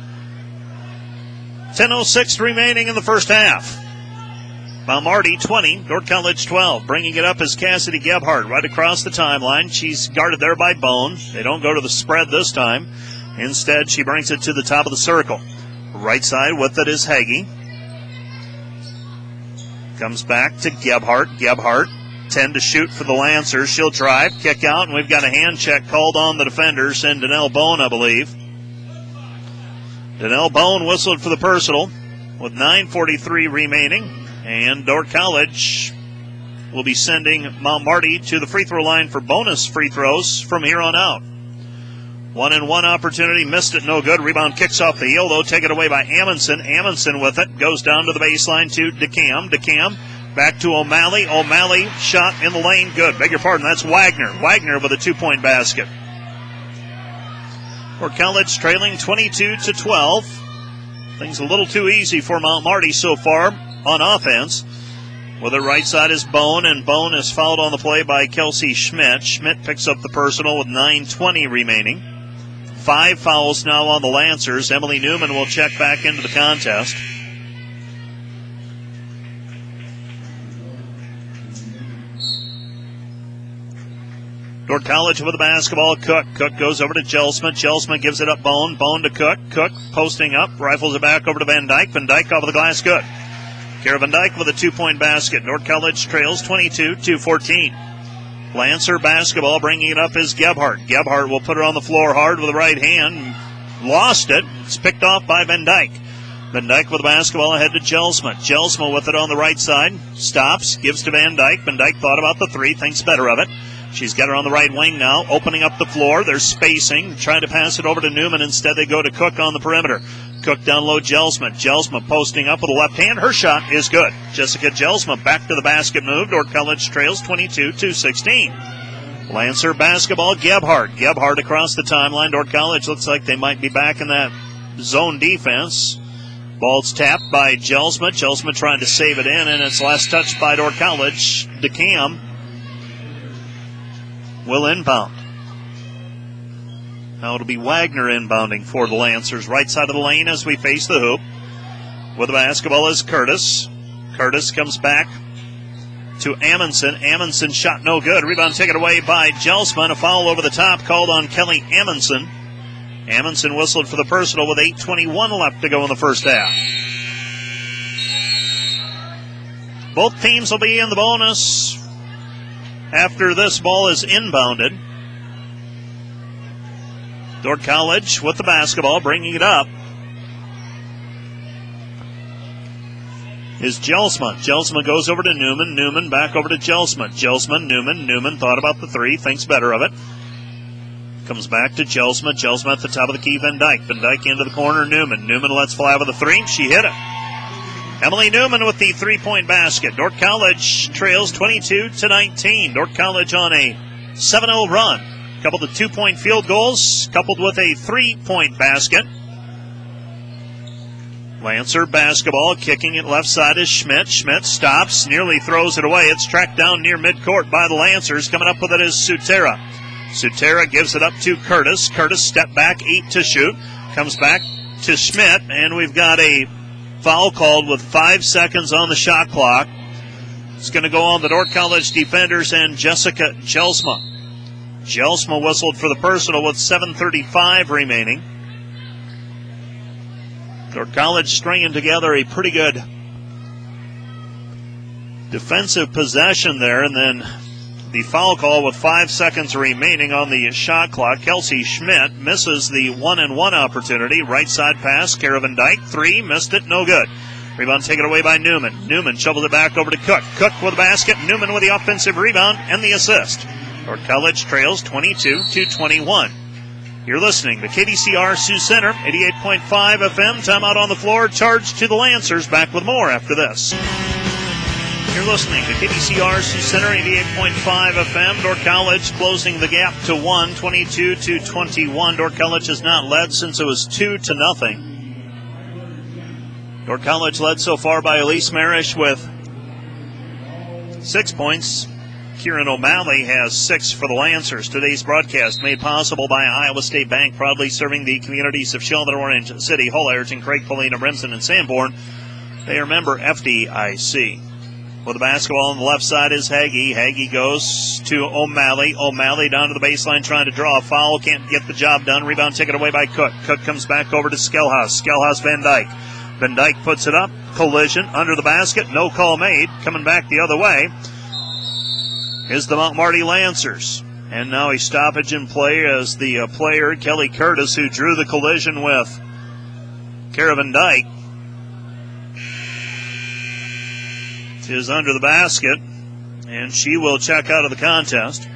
A: ten oh six remaining in the first half. Mount Marty twenty, Dordt College twelve. Bringing it up is Cassidy Gebhardt right across the timeline. She's guarded there by Bone. They don't go to the spread this time. Instead, she brings it to the top of the circle. Right side with it is Hagee. Comes back to Gebhardt. Gebhardt, ten to shoot for the Lancers. She'll drive, kick out, and we've got a hand check called on the defenders and Danelle Bone, I believe. Danelle Bone whistled for the personal with nine forty-three remaining. And Dordt College will be sending Mount Marty to the free throw line for bonus free throws from here on out. One and one opportunity, missed it, no good. Rebound kicks off the heel, though, taken away by Amundsen. Amundsen with it, goes down to the baseline to DeCam. DeCam back to O'Malley. O'Malley shot in the lane, good. Beg your pardon, that's Wagner. Wagner with a two-point basket. Dordt College trailing twenty-two to twelve. Things a little too easy for Mount Marty so far on offense. With the right side is Bone, and Bone is fouled on the play by Kelsey Schmidt. Schmidt picks up the personal with nine twenty remaining. Five fouls now on the Lancers. Emily Newman will check back into the contest. Dordt College with the basketball. Cook. Cook goes over to Jelsma. Jelsma gives it up Bone. Bone to Cook. Cook posting up. Rifles it back over to Van Dyke. Van Dyke off of the glass. Good. Kara Van Dyke with a two-point basket. Dordt College trails twenty-two to fourteen. Lancer basketball, bringing it up is Gebhardt. Gebhardt will put it on the floor hard with the right hand. Lost it. It's picked off by Van Dyke. Van Dyke with the basketball ahead to Jelsma. Jelsma with it on the right side. Stops, gives to Van Dyke. Van Dyke thought about the three, thinks better of it. She's got her on the right wing now, opening up the floor. There's spacing, trying to pass it over to Newman. Instead, they go to Cook on the perimeter. Cook down low, Jelsma. Jelsma posting up with the left hand. Her shot is good. Jessica Jelsma back to the basket move. Dordt College trails twenty-two to sixteen. Lancer basketball, Gebhardt. Gebhardt across the timeline. Dordt College looks like they might be back in that zone defense. Ball's tapped by Jelsma. Jelsma trying to save it in, and it's last touched by Dordt College. DeCam will inbound. Now it'll be Wagner inbounding for the Lancers. Right side of the lane as we face the hoop. With the basketball is Curtis. Curtis comes back to Amundsen. Amundsen shot no good. Rebound taken away by Jelsma. A foul over the top called on Kelly Amundsen. Amundsen whistled for the personal with eight twenty-one left to go in the first half. Both teams will be in the bonus after this ball is inbounded. Dordt College with the basketball, bringing it up is Jelsma. Jelsma goes over to Newman. Newman back over to Jelsma. Jelsma, Newman. Newman thought about the three, thinks better of it. Comes back to Jelsma. Jelsma at the top of the key, Van Dyke. Van Dyke into the corner, Newman. Newman lets fly with a three. She hit it. Emily Newman with the three-point basket. Dordt College trails twenty-two to nineteen. Dordt College on a seven oh run. Coupled with two-point field goals, coupled with a three-point basket. Lancer basketball, kicking it left side is Schmidt. Schmidt stops, nearly throws it away. It's tracked down near midcourt by the Lancers. Coming up with it is Sutera. Sutera gives it up to Curtis. Curtis step back, eight to shoot. Comes back to Schmidt, and we've got a foul called with five seconds on the shot clock. It's going to go on the Dordt College defenders and Jessica Jelsma. Jelsma whistled for the personal with seven thirty-five remaining. Dordt College stringing together a pretty good defensive possession there, and then the foul call with five seconds remaining on the shot clock. Kelsey Schmidt misses the one-and-one opportunity. Right side pass, Caravan Dyke, three, missed it, no good. Rebound taken away by Newman. Newman shovels it back over to Cook. Cook with the basket, Newman with the offensive rebound and the assist. Dordt College trails twenty-two to twenty-one. You're listening to K D C R Sioux Center, eighty-eight point five F M. Timeout on the floor, charge to the Lancers. Back with more after this. You're listening to K D C R Sioux Center, eighty-eight point five F M. Dordt College closing the gap to one, twenty-two to twenty-one. Dordt College has not led since it was two to nothing. Dordt College led so far by Elise Marish with six points. Kieran O'Malley has six for the Lancers. Today's broadcast made possible by Iowa State Bank, proudly serving the communities of Sheldon, Orange City, Hull, Ironton, Craig, Polina, Remsen, and Sanborn. They are member F D I C. With the basketball on the left side is Hagee. Hagee goes to O'Malley. O'Malley down to the baseline trying to draw a foul. Can't get the job done. Rebound taken away by Cook. Cook comes back over to Skelhaus. Skelhaus Van Dyke. Van Dyke puts it up. Collision under the basket. No call made. Coming back the other way is the Mount Marty Lancers. And now a stoppage in play as the uh, player, Kelly Curtis, who drew the collision with Caravan Dyke, is under the basket, and she will check out of the contest.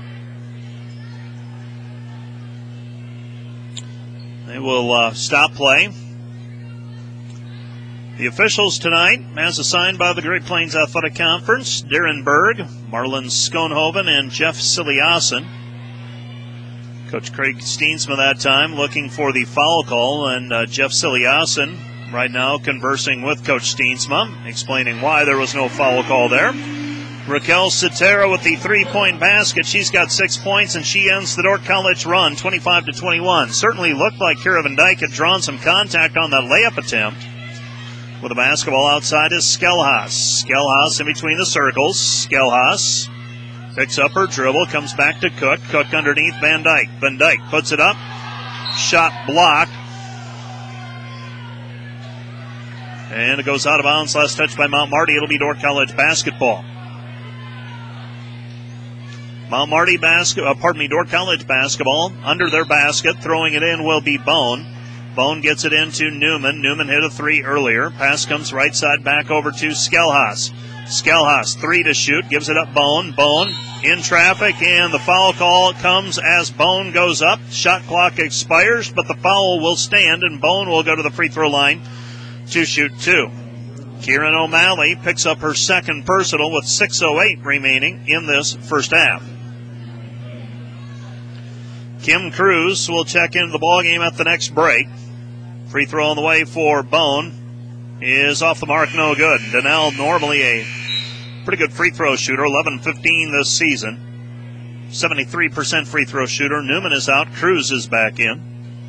A: They will uh, stop play. The officials tonight, as assigned by the Great Plains Athletic Conference, Darren Berg, Marlon Schoenhoven, and Jeff Siliasen. Coach Craig Steensma that time looking for the foul call, and uh, Jeff Siliasen right now conversing with Coach Steensma, explaining why there was no foul call there. Raquel Sotero with the three-point basket. She's got six points, and she ends the Dordt College run, twenty-five to twenty-one. Certainly looked like Caravan Dyke had drawn some contact on that layup attempt. With the basketball outside is Skelhaus. Skelhaus in between the circles. Skelhaus picks up her dribble, comes back to Cook. Cook underneath Van Dyke. Van Dyke puts it up. Shot blocked. And it goes out of bounds. Last touch by Mount Marty. It'll be Dordt College basketball. Mount Marty basket, uh, pardon me, Dordt College basketball. Under their basket, throwing it in will be Bone. Bone gets it into Newman. Newman hit a three earlier. Pass comes right side back over to Skelhaus. Skelhaus, three to shoot. Gives it up Bone. Bone in traffic, and the foul call comes as Bone goes up. Shot clock expires, but the foul will stand, and Bone will go to the free throw line to shoot two. Kieran O'Malley picks up her second personal with six oh eight remaining in this first half. Kim Cruz will check into the ballgame at the next break. Free throw on the way for Bone is off the mark, no good. Donnell, normally a pretty good free throw shooter, eleven fifteen this season. seventy-three percent free throw shooter. Newman is out, Cruz is back in.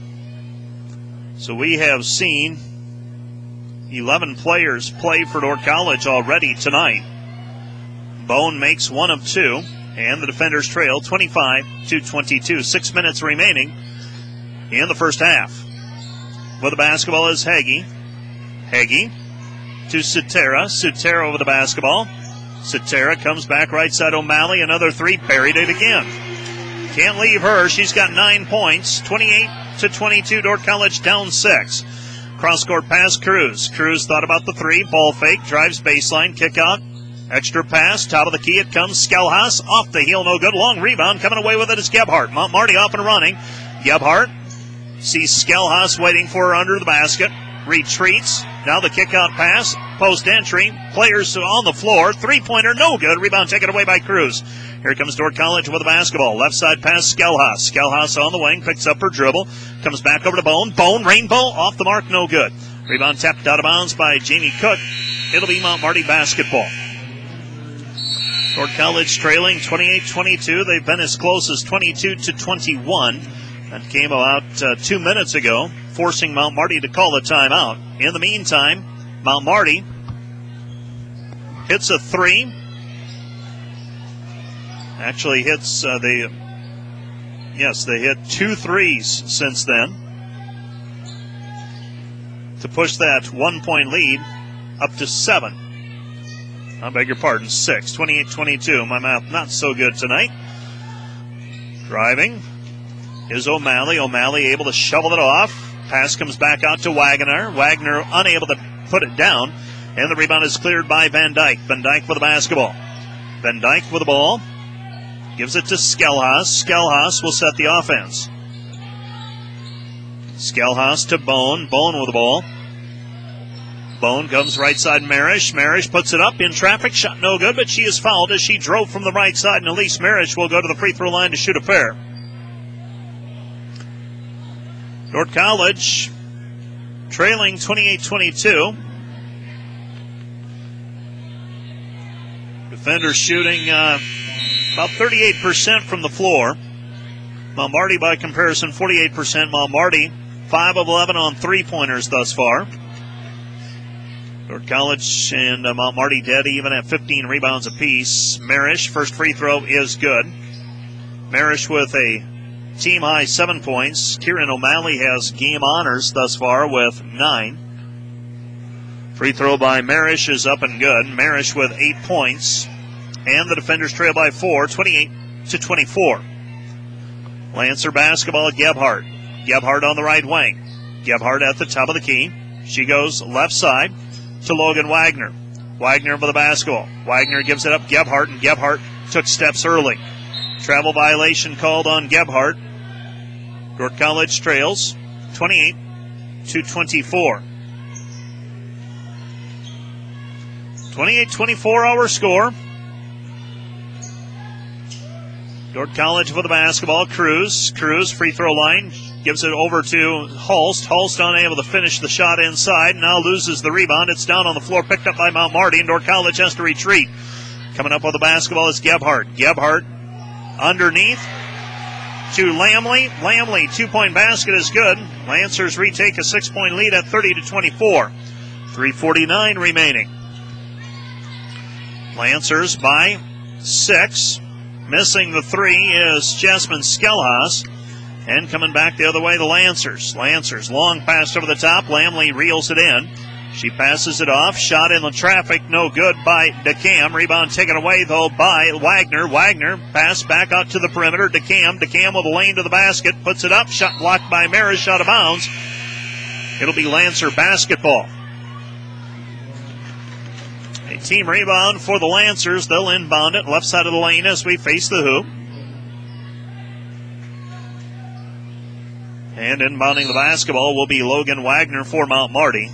A: So we have seen eleven players play for Dordt College already tonight. Bone makes one of two, and the defenders trail twenty-five to twenty-two. Six minutes remaining in the first half. With the basketball is Hagee. Hagee to Sotera. Sotera over the basketball. Sotera comes back right side O'Malley. Another three, buried it again. Can't leave her. She's got nine points. twenty-eight to twenty-two. Dordt College down six. Cross-court pass, Cruz. Cruz thought about the three. Ball fake. Drives baseline. Kick out. Extra pass. Top of the key. It comes. Skelhaus. Off the heel. No good. Long rebound. Coming away with it is Gebhardt. Mount Marty off and running. Gebhardt sees Skelhaus waiting for her under the basket. retreats. Now the kick out pass, post entry, players on the floor, three-pointer, no good. Rebound taken away by Cruz. Here comes Dordt College with the basketball. Left side pass, Skelhaus. Skelhaus on the wing, picks up her dribble, comes back over to Bone. Bone, Rainbow, off the mark, no good. Rebound tapped out of bounds by Jamie Cook. It'll be Mount Marty basketball. Dordt College trailing twenty-eight twenty-two. They've been as close as twenty-two to twenty-one. That came about uh, two minutes ago, forcing Mount Marty to call the timeout. In the meantime, Mount Marty hits a three. Actually hits, uh, they, yes, they hit two threes since then to push that one-point lead up to seven. I beg your pardon, six. twenty-eight twenty-two. My math not so good tonight. Driving is O'Malley. O'Malley able to shovel it off. Pass comes back out to Wagner. Wagner unable to put it down. And the rebound is cleared by Van Dyke. Van Dyke with the basketball. Van Dyke with the ball. Gives it to Skelhaus. Skelhaus will set the offense. Skelhaus to Bone. Bone with the ball. Bone comes right side Marish. Marish puts it up in traffic. Shot no good, but she is fouled as she drove from the right side. And Elise Marish will go to the free throw line to shoot a pair. Dordt College trailing twenty-eight twenty-two. Defenders shooting uh, about thirty-eight percent from the floor. Mount Marty, by comparison, forty-eight percent. Mount Marty, five of eleven on three-pointers thus far. Dordt College and uh, Mount Marty dead even at fifteen rebounds apiece. Marish, first free throw is good. Marish with a team-high seven points. Kieran O'Malley has game honors thus far with nine. Free throw by Marish is up and good. Marish with eight points. And the defenders trail by four, twenty-eight to twenty-four. Lancer basketball, Gebhardt. Gebhardt on the right wing. Gebhardt at the top of the key. She goes left side to Logan Wagner. Wagner with the basketball. Wagner gives it up Gebhardt, and Gebhardt took steps early. Travel violation called on Gebhardt. Dordt College trails twenty-eight to twenty-four. twenty-eight twenty-four our score. Dordt College with the basketball. Cruz. Cruz, free throw line. Gives it over to Hulst. Hulst unable to finish the shot inside. Now loses the rebound. It's down on the floor, picked up by Mount Marty, and Dordt College has to retreat. Coming up with the basketball is Gebhardt. Gebhardt underneath to Lamley. Lamley, two-point basket is good. Lancers retake a six-point lead at thirty to twenty-four. three forty-nine remaining. Lancers by six. Missing the three is Jasmine Skelhaus. And coming back the other way, the Lancers. Lancers, long pass over the top. Lamley reels it in. She passes it off. Shot in the traffic, no good by DeCam. Rebound taken away, though, by Wagner. Wagner pass back out to the perimeter. DeCam. DeCam with a lane to the basket. Puts it up. Shot blocked by Marish, out of bounds. It'll be Lancer basketball. A team rebound for the Lancers. They'll inbound it left side of the lane as we face the hoop. And inbounding the basketball will be Logan Wagner for Mount Marty.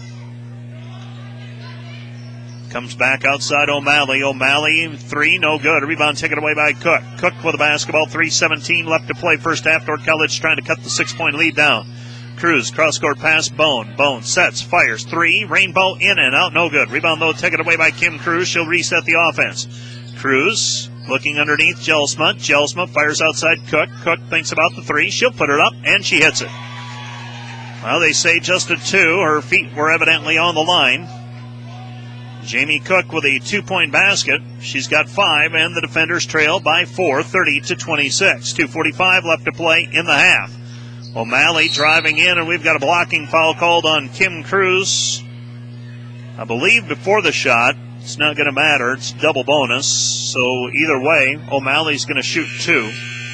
A: Comes back outside O'Malley. O'Malley, three, no good. A rebound taken away by Cook. Cook with the basketball, three seventeen left to play first half. Dordt College trying to cut the six-point lead down. Cruz, cross-court pass, Bone. Bone sets, fires, three, Rainbow in and out, no good. Rebound, though, taken away by Kim Cruz. She'll reset the offense. Cruz looking underneath Jelsma. Jelsma fires outside Cook. Cook thinks about the three. She'll put it up, and she hits it. Well, they say just a two. Her feet were evidently on the line. Jamie Cook with a two-point basket. She's got five, and the defenders trail by four, thirty to twenty-six. two forty-five left to play in the half. O'Malley driving in, and we've got a blocking foul called on Kim Cruz. I believe before the shot. It's not going to matter. It's double bonus. So either way, O'Malley's going to shoot two.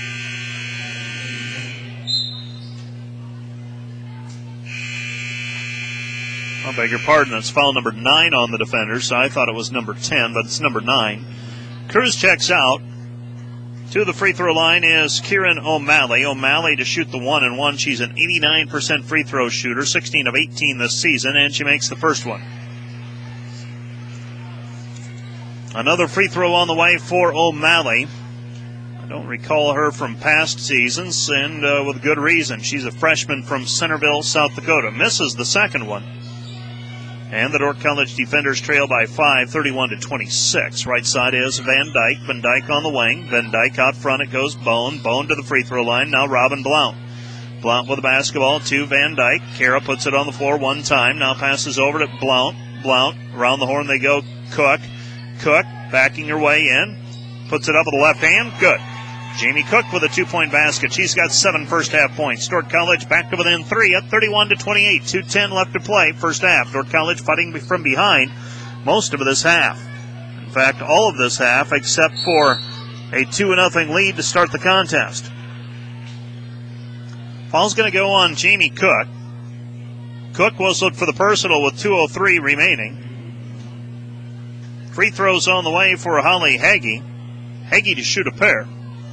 A: I beg your pardon. That's foul number nine on the defenders. I thought it was number ten, but it's number nine. Cruz checks out. To the free throw line is Kieran O'Malley. O'Malley to shoot the one and one. She's an eighty-nine percent free throw shooter, sixteen of eighteen this season, and she makes the first one. Another free throw on the way for O'Malley. I don't recall her from past seasons, and uh, with good reason. She's a freshman from Centerville, South Dakota. Misses the second one. And the Dordt College defenders trail by five, thirty-one to twenty-six. Right side is Van Dyke. Van Dyke on the wing. Van Dyke out front. It goes Bone. Bone to the free throw line. Now Robin Blount. Blount with the basketball to Van Dyke. Kara puts it on the floor one time. Now passes over to Blount. Blount. Around the horn they go. Cook. Cook backing her way in. Puts it up with the left hand. Good. Jamie Cook with a two-point basket. She's got seven first-half points. Dordt College back to within three at thirty-one to twenty-eight. two ten left to play first half. Dordt College fighting from behind most of this half. In fact, all of this half except for a two to nothing lead to start the contest. Foul's going to go on Jamie Cook. Cook whistled for the personal with two oh three remaining. Free throws on the way for Holly Hagee. Hagee to shoot a pair.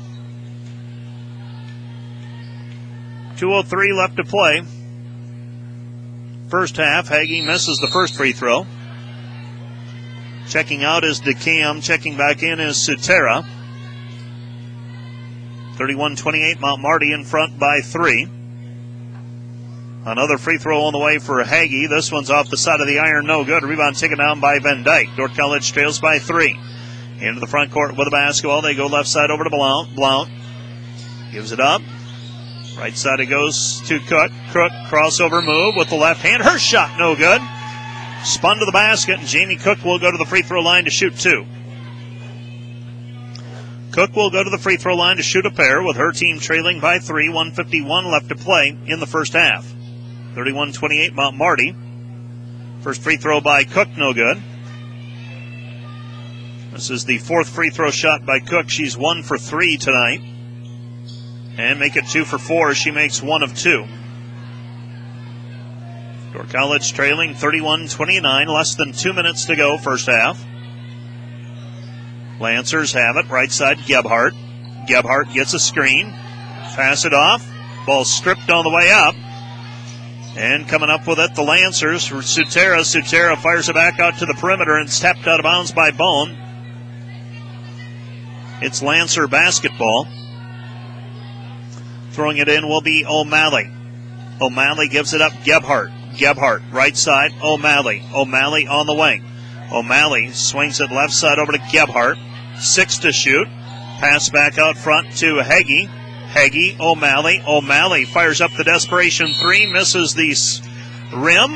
A: two oh three left to play. First half, Hagee misses the first free throw. Checking out is DeCam. Checking back in is Sutera. thirty-one twenty-eight, Mount Marty in front by three. Another free throw on the way for Hagee. This one's off the side of the iron, no good. Rebound taken down by Van Dyke. Dordt College trails by three. Into the front court with the basketball. They go left side over to Blount. Blount gives it up. Right side it goes to Cook. Cook crossover move with the left hand. Her shot no good. Spun to the basket, and Jamie Cook will go to the free throw line to shoot two. Cook will go to the free throw line to shoot a pair with her team trailing by three. one fifty-one left to play in the first half. thirty-one twenty-eight Mount Marty. First free throw by Cook, no good. This is the fourth free throw shot by Cook. She's one for three tonight. And make it two for four. She makes one of two. Dordt College trailing thirty-one twenty-nine. Less than two minutes to go first half. Lancers have it. Right side, Gebhardt. Gebhardt gets a screen. Pass it off. Ball stripped on the way up. And coming up with it, the Lancers. Sutera. Sutera fires it back out to the perimeter and stepped out of bounds by Bone. It's Lancer basketball. Throwing it in will be O'Malley. O'Malley gives it up. Gebhardt. Gebhardt, right side, O'Malley. O'Malley on the wing. O'Malley swings it left side over to Gebhardt. Six to shoot. Pass back out front to Hagee. Hagee, O'Malley. O'Malley fires up the desperation three. Misses the rim.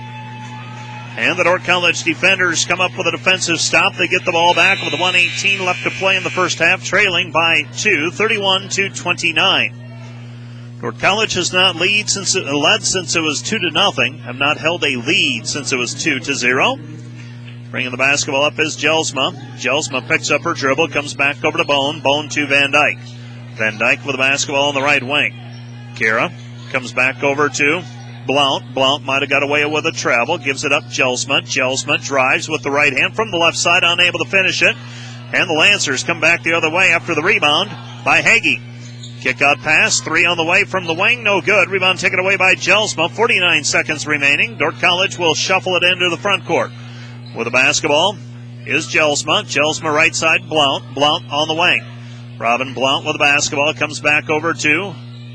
A: And the Dordt College defenders come up with a defensive stop. They get the ball back with one eighteen left to play in the first half, trailing by two, thirty-one to twenty-nine. Dordt College has not lead since it, led since it was two to nothing. Have not held a lead since it was two to zero. Bringing the basketball up is Jelsma. Jelsma picks up her dribble, comes back over to Bone. Bone to Van Dyke. Van Dyke with the basketball on the right wing. Kara comes back over to Blount. Blount might have got away with a travel. Gives it up Jelsma. Jelsma drives with the right hand from the left side, unable to finish it. And the Lancers come back the other way after the rebound by Hagee. Kick out pass, three on the way from the wing, no good. Rebound taken away by Jelsma, forty-nine seconds remaining. Dordt College will shuffle it into the front court. With the basketball is Jelsma. Jelsma right side, Blount. Blount on the wing. Robin Blount with the basketball, comes back over to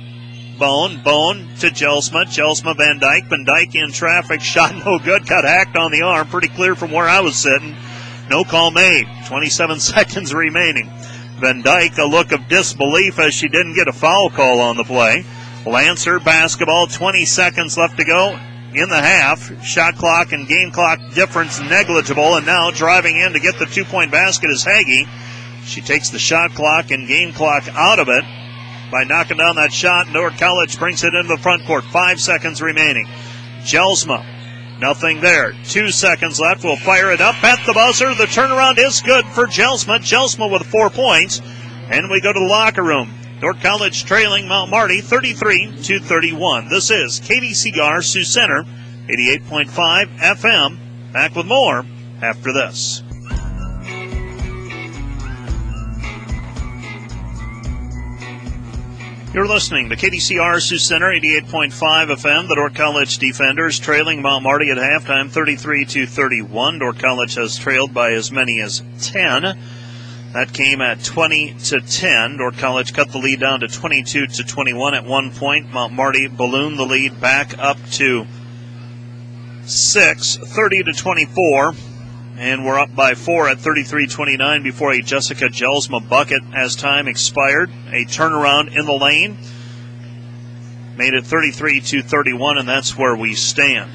A: Bone. Bone to Jelsma. Jelsma, Van Dyke. Van Dyke in traffic, shot no good, got hacked on the arm. Pretty clear from where I was sitting. No call made. twenty-seven seconds remaining. Van Dyke, a look of disbelief as she didn't get a foul call on the play. Lancer basketball, twenty seconds left to go in the half. Shot clock and game clock difference negligible, and now driving in to get the two-point basket is Hagee. She takes the shot clock and game clock out of it by knocking down that shot. Dordt College brings it into the front court. Five seconds remaining. Jelsma. Nothing there. Two seconds left. We'll fire it up at the buzzer. The turnaround is good for Jelsma. Jelsma with four points. And we go to the locker room. Dordt College trailing Mount Marty thirty-three to thirty-one. This is Katie Seagar, Sioux Center, eighty-eight point five F M. Back with more after this. You're listening to K D C R Sioux Center, eighty-eight point five F M. The Dordt College Defenders trailing Mount Marty at halftime, thirty-three to thirty-one. Dordt College has trailed by as many as ten. That came at twenty to ten. Dordt College cut the lead down to twenty-two to twenty-one at one point. Mount Marty ballooned the lead back up to six, thirty to twenty-four. And we're up by four at thirty-three twenty-nine before a Jessica Gelsma bucket as time expired. A turnaround in the lane made it thirty-three to thirty-one, and that's where we stand.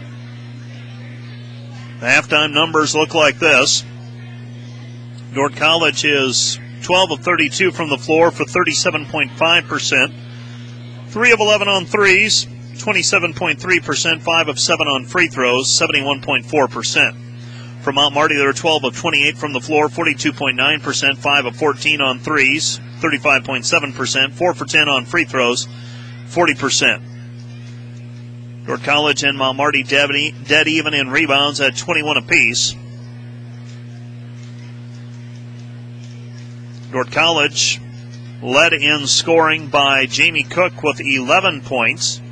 A: The halftime numbers look like this. Dordt College is twelve of thirty-two from the floor for thirty-seven point five percent. three of eleven on threes, twenty-seven point three percent. five of seven on free throws, seventy-one point four percent. For Mount Marty, they're twelve of twenty-eight from the floor, forty-two point nine percent, five of fourteen on threes, thirty-five point seven percent, four for ten on free throws, forty percent. Dordt College and Mount Marty dead, dead even in rebounds at twenty-one apiece. Dordt College led in scoring by Jamie Cook with eleven points.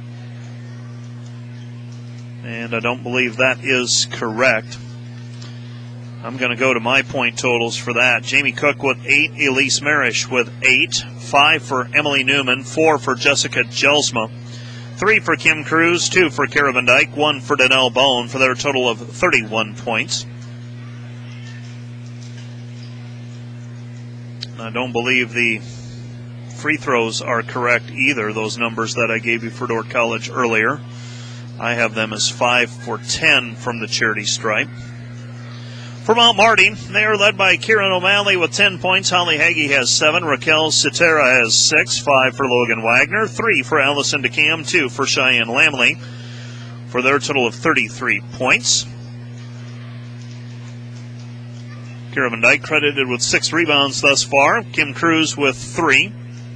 A: And I don't believe that is correct. I'm going to go to my point totals for that. Jamie Cook with eight, Elise Marish with eight, five for Emily Newman, four for Jessica Gelsma, three for Kim Cruz, two for Kara Van Dyke, one for Danelle Bone for their total of thirty-one points. I don't believe the free throws are correct either, those numbers that I gave you for Dordt College earlier. I have them as five for ten from the charity stripe. For Mount Marty, they are led by Kieran O'Malley with ten points. Holly Hagee has seven. Raquel Cetera has six. Five for Logan Wagner. Three for Allison DeCam. Two for Cheyenne Lamley for their total of thirty-three points. Kara Van Dyke credited with six rebounds thus far. Kim Cruz with three.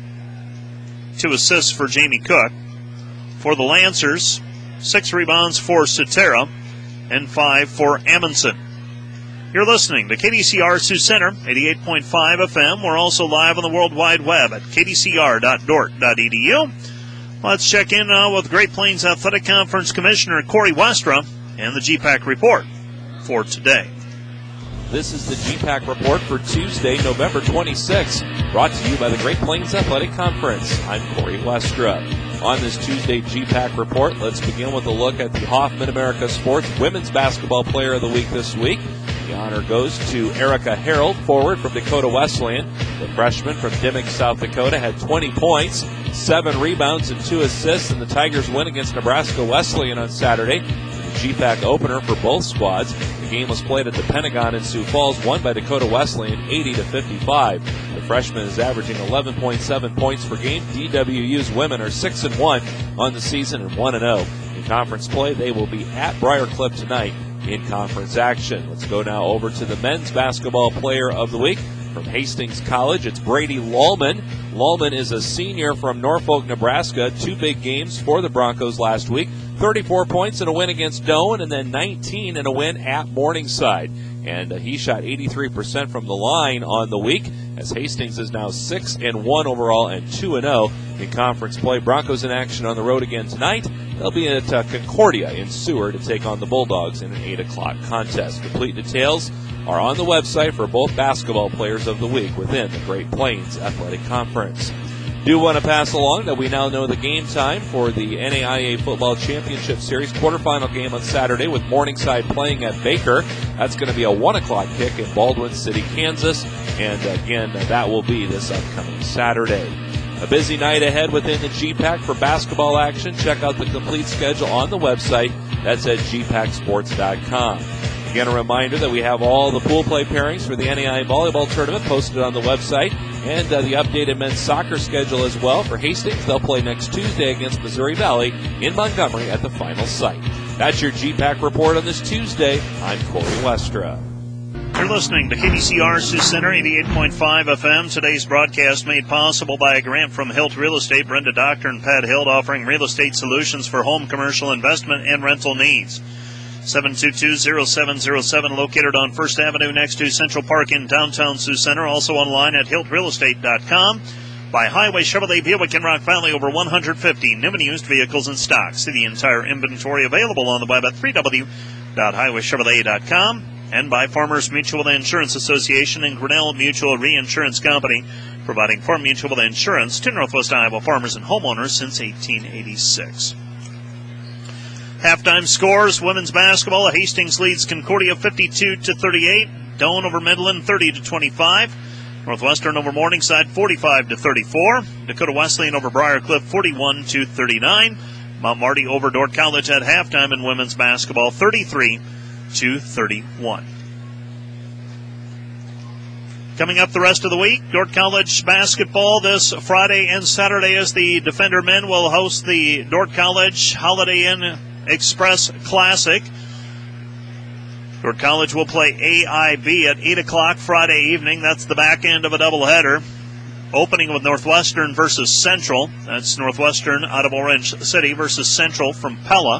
A: Two assists for Jamie Cook. For the Lancers, six rebounds for Cetera and five for Amundsen. You're listening to K D C R Sioux Center, eighty-eight point five F M. We're also live on the World Wide Web at k d c r dot dort dot e d u. Let's check in uh, with Great Plains Athletic Conference Commissioner Corey Westra and the G PAC report for today.
D: This is the G PAC report for Tuesday, November twenty-sixth, brought to you by the Great Plains Athletic Conference. I'm Corey Westra. On this Tuesday G PAC report, let's begin with a look at the Hoffman America Sports Women's Basketball Player of the Week this week. The honor goes to Erica Harold, forward from Dakota Wesleyan. The freshman from Dimock, South Dakota, had twenty points, seven rebounds, and two assists in the Tigers' win against Nebraska Wesleyan on Saturday. The G PAC opener for both squads. The game was played at the Pentagon in Sioux Falls, won by Dakota Wesleyan eighty to fifty-five. The freshman is averaging eleven point seven points per game. D W U's women are six and one on the season and one and oh. In conference play, they will be at Briarcliff tonight in conference action. Let's go now over to the men's basketball player of the week. From Hastings College, it's Brady Lallman. Lallman is a senior from Norfolk, Nebraska. Two big games for the Broncos last week. thirty-four points in a win against Doane, and then nineteen in a win at Morningside. And uh, he shot eighty-three percent from the line on the week, as Hastings is now six and one overall and two and oh in conference play. Broncos in action on the road again tonight. They'll be at uh, Concordia in Seward to take on the Bulldogs in an eight o'clock contest. Complete details are on the website for both basketball players of the week within the Great Plains Athletic Conference. Do want to pass along that we now know the game time for the N A I A Football Championship Series quarterfinal game on Saturday, with Morningside playing at Baker. That's going to be a one o'clock kick in Baldwin City, Kansas. And again, that will be this upcoming Saturday. A busy night ahead within the G PAC for basketball action. Check out the complete schedule on the website. That's at g pac sports dot com. Again, a reminder that we have all the pool play pairings for the N A I A volleyball tournament posted on the website, and uh, the updated men's soccer schedule as well. For Hastings, they'll play next Tuesday against Missouri Valley in Montgomery at the final site. That's your G PAC report on this Tuesday. I'm Corey Westra.
A: You're listening to K D C R Sioux Center, eighty-eight point five F M. Today's broadcast made possible by a grant from Hilt Real Estate. Brenda Doctor and Pat Hilt offering real estate solutions for home, commercial, investment, and rental needs. seven two two, zero seven zero seven, located on First Avenue next to Central Park in downtown Sioux Center. Also online at hilt real estate dot com. by Highway Chevrolet Buick in Rock Valley. Over one hundred fifty new and used vehicles in stock. See the entire inventory available on the web at three w dot highway chevrolet dot com. And by Farmers Mutual Insurance Association and Grinnell Mutual Reinsurance Company, providing farm mutual insurance to Northwest Iowa farmers and homeowners since eighteen eighty-six. Halftime scores: women's basketball, Hastings leads Concordia fifty-two to thirty-eight. Doane over Midland thirty to twenty-five. Northwestern over Morningside forty-five to thirty-four. Dakota Wesleyan over Briarcliff forty-one to thirty-nine. Mount Marty over Dordt College at halftime in women's basketball thirty-three to thirty-one. Coming up the rest of the week, Dordt College basketball this Friday and Saturday as the Defender men will host the Dordt College Holiday Inn Express Classic. Dordt College will play A I B at eight o'clock Friday evening. That's the back end of a doubleheader. Opening with Northwestern versus Central. That's Northwestern out of Orange City versus Central from Pella.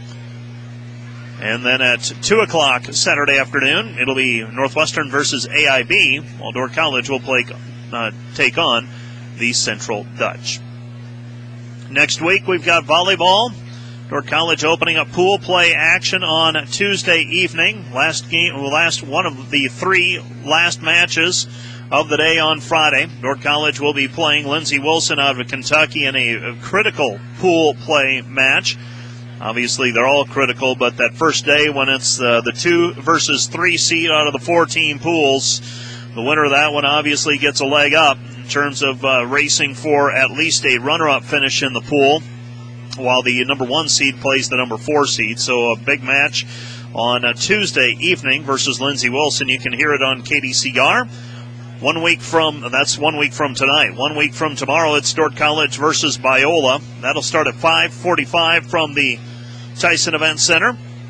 A: And then at two o'clock Saturday afternoon, it'll be Northwestern versus A I B, while Dordt College will play, uh, take on the Central Dutch. Next week, we've got volleyball. Dordt College opening up pool play action on Tuesday evening. Last game, last one of the three last matches of the day on Friday. Dordt College will be playing Lindsey Wilson out of Kentucky in a, a critical pool play match. Obviously, they're all critical, but that first day when it's uh, the two versus three seed out of the four-team pools, the winner of that one obviously gets a leg up in terms of uh, racing for at least a runner-up finish in the pool, while the number one seed plays the number four seed. So a big match on a Tuesday evening versus Lindsey Wilson. You can hear it on K D C R. One week from, that's one week from tonight. One week from tomorrow, it's Dordt College versus Biola. That'll start at five forty-five from the Tyson Event Center.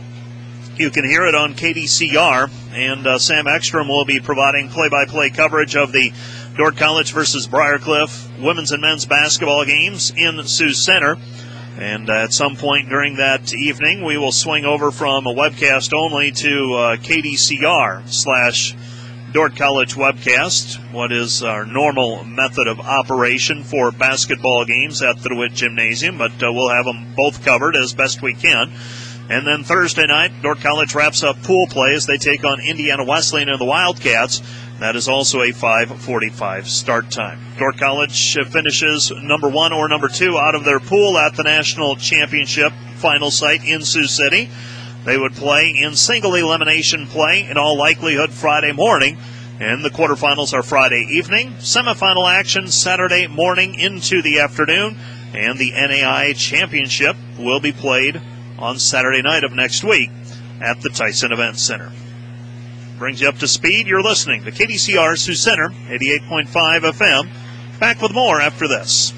A: You can hear it on K D C R, and uh, Sam Ekstrom will be providing play-by-play coverage of the Dordt College versus Briarcliff women's and men's basketball games in Sioux Center. And uh, at some point during that evening, we will swing over from a webcast only to uh, K D C R slash Dordt College webcast, what is our normal method of operation for basketball games at the DeWitt Gymnasium, but uh, we'll have them both covered as best we can. And then Thursday night, Dordt College wraps up pool play as they take on Indiana Wesleyan and the Wildcats. That is also a five forty-five start time. Dordt College finishes number one or number two out of their pool at the National Championship final site in Sioux City. They would play in single elimination play in all likelihood Friday morning, and the quarterfinals are Friday evening. Semifinal action Saturday morning into the afternoon, and the N A I A Championship will be played on Saturday night of next week at the Tyson Event Center. Brings you up to speed. You're listening to K D C R Sioux Center, eighty-eight point five F M. Back with more after this.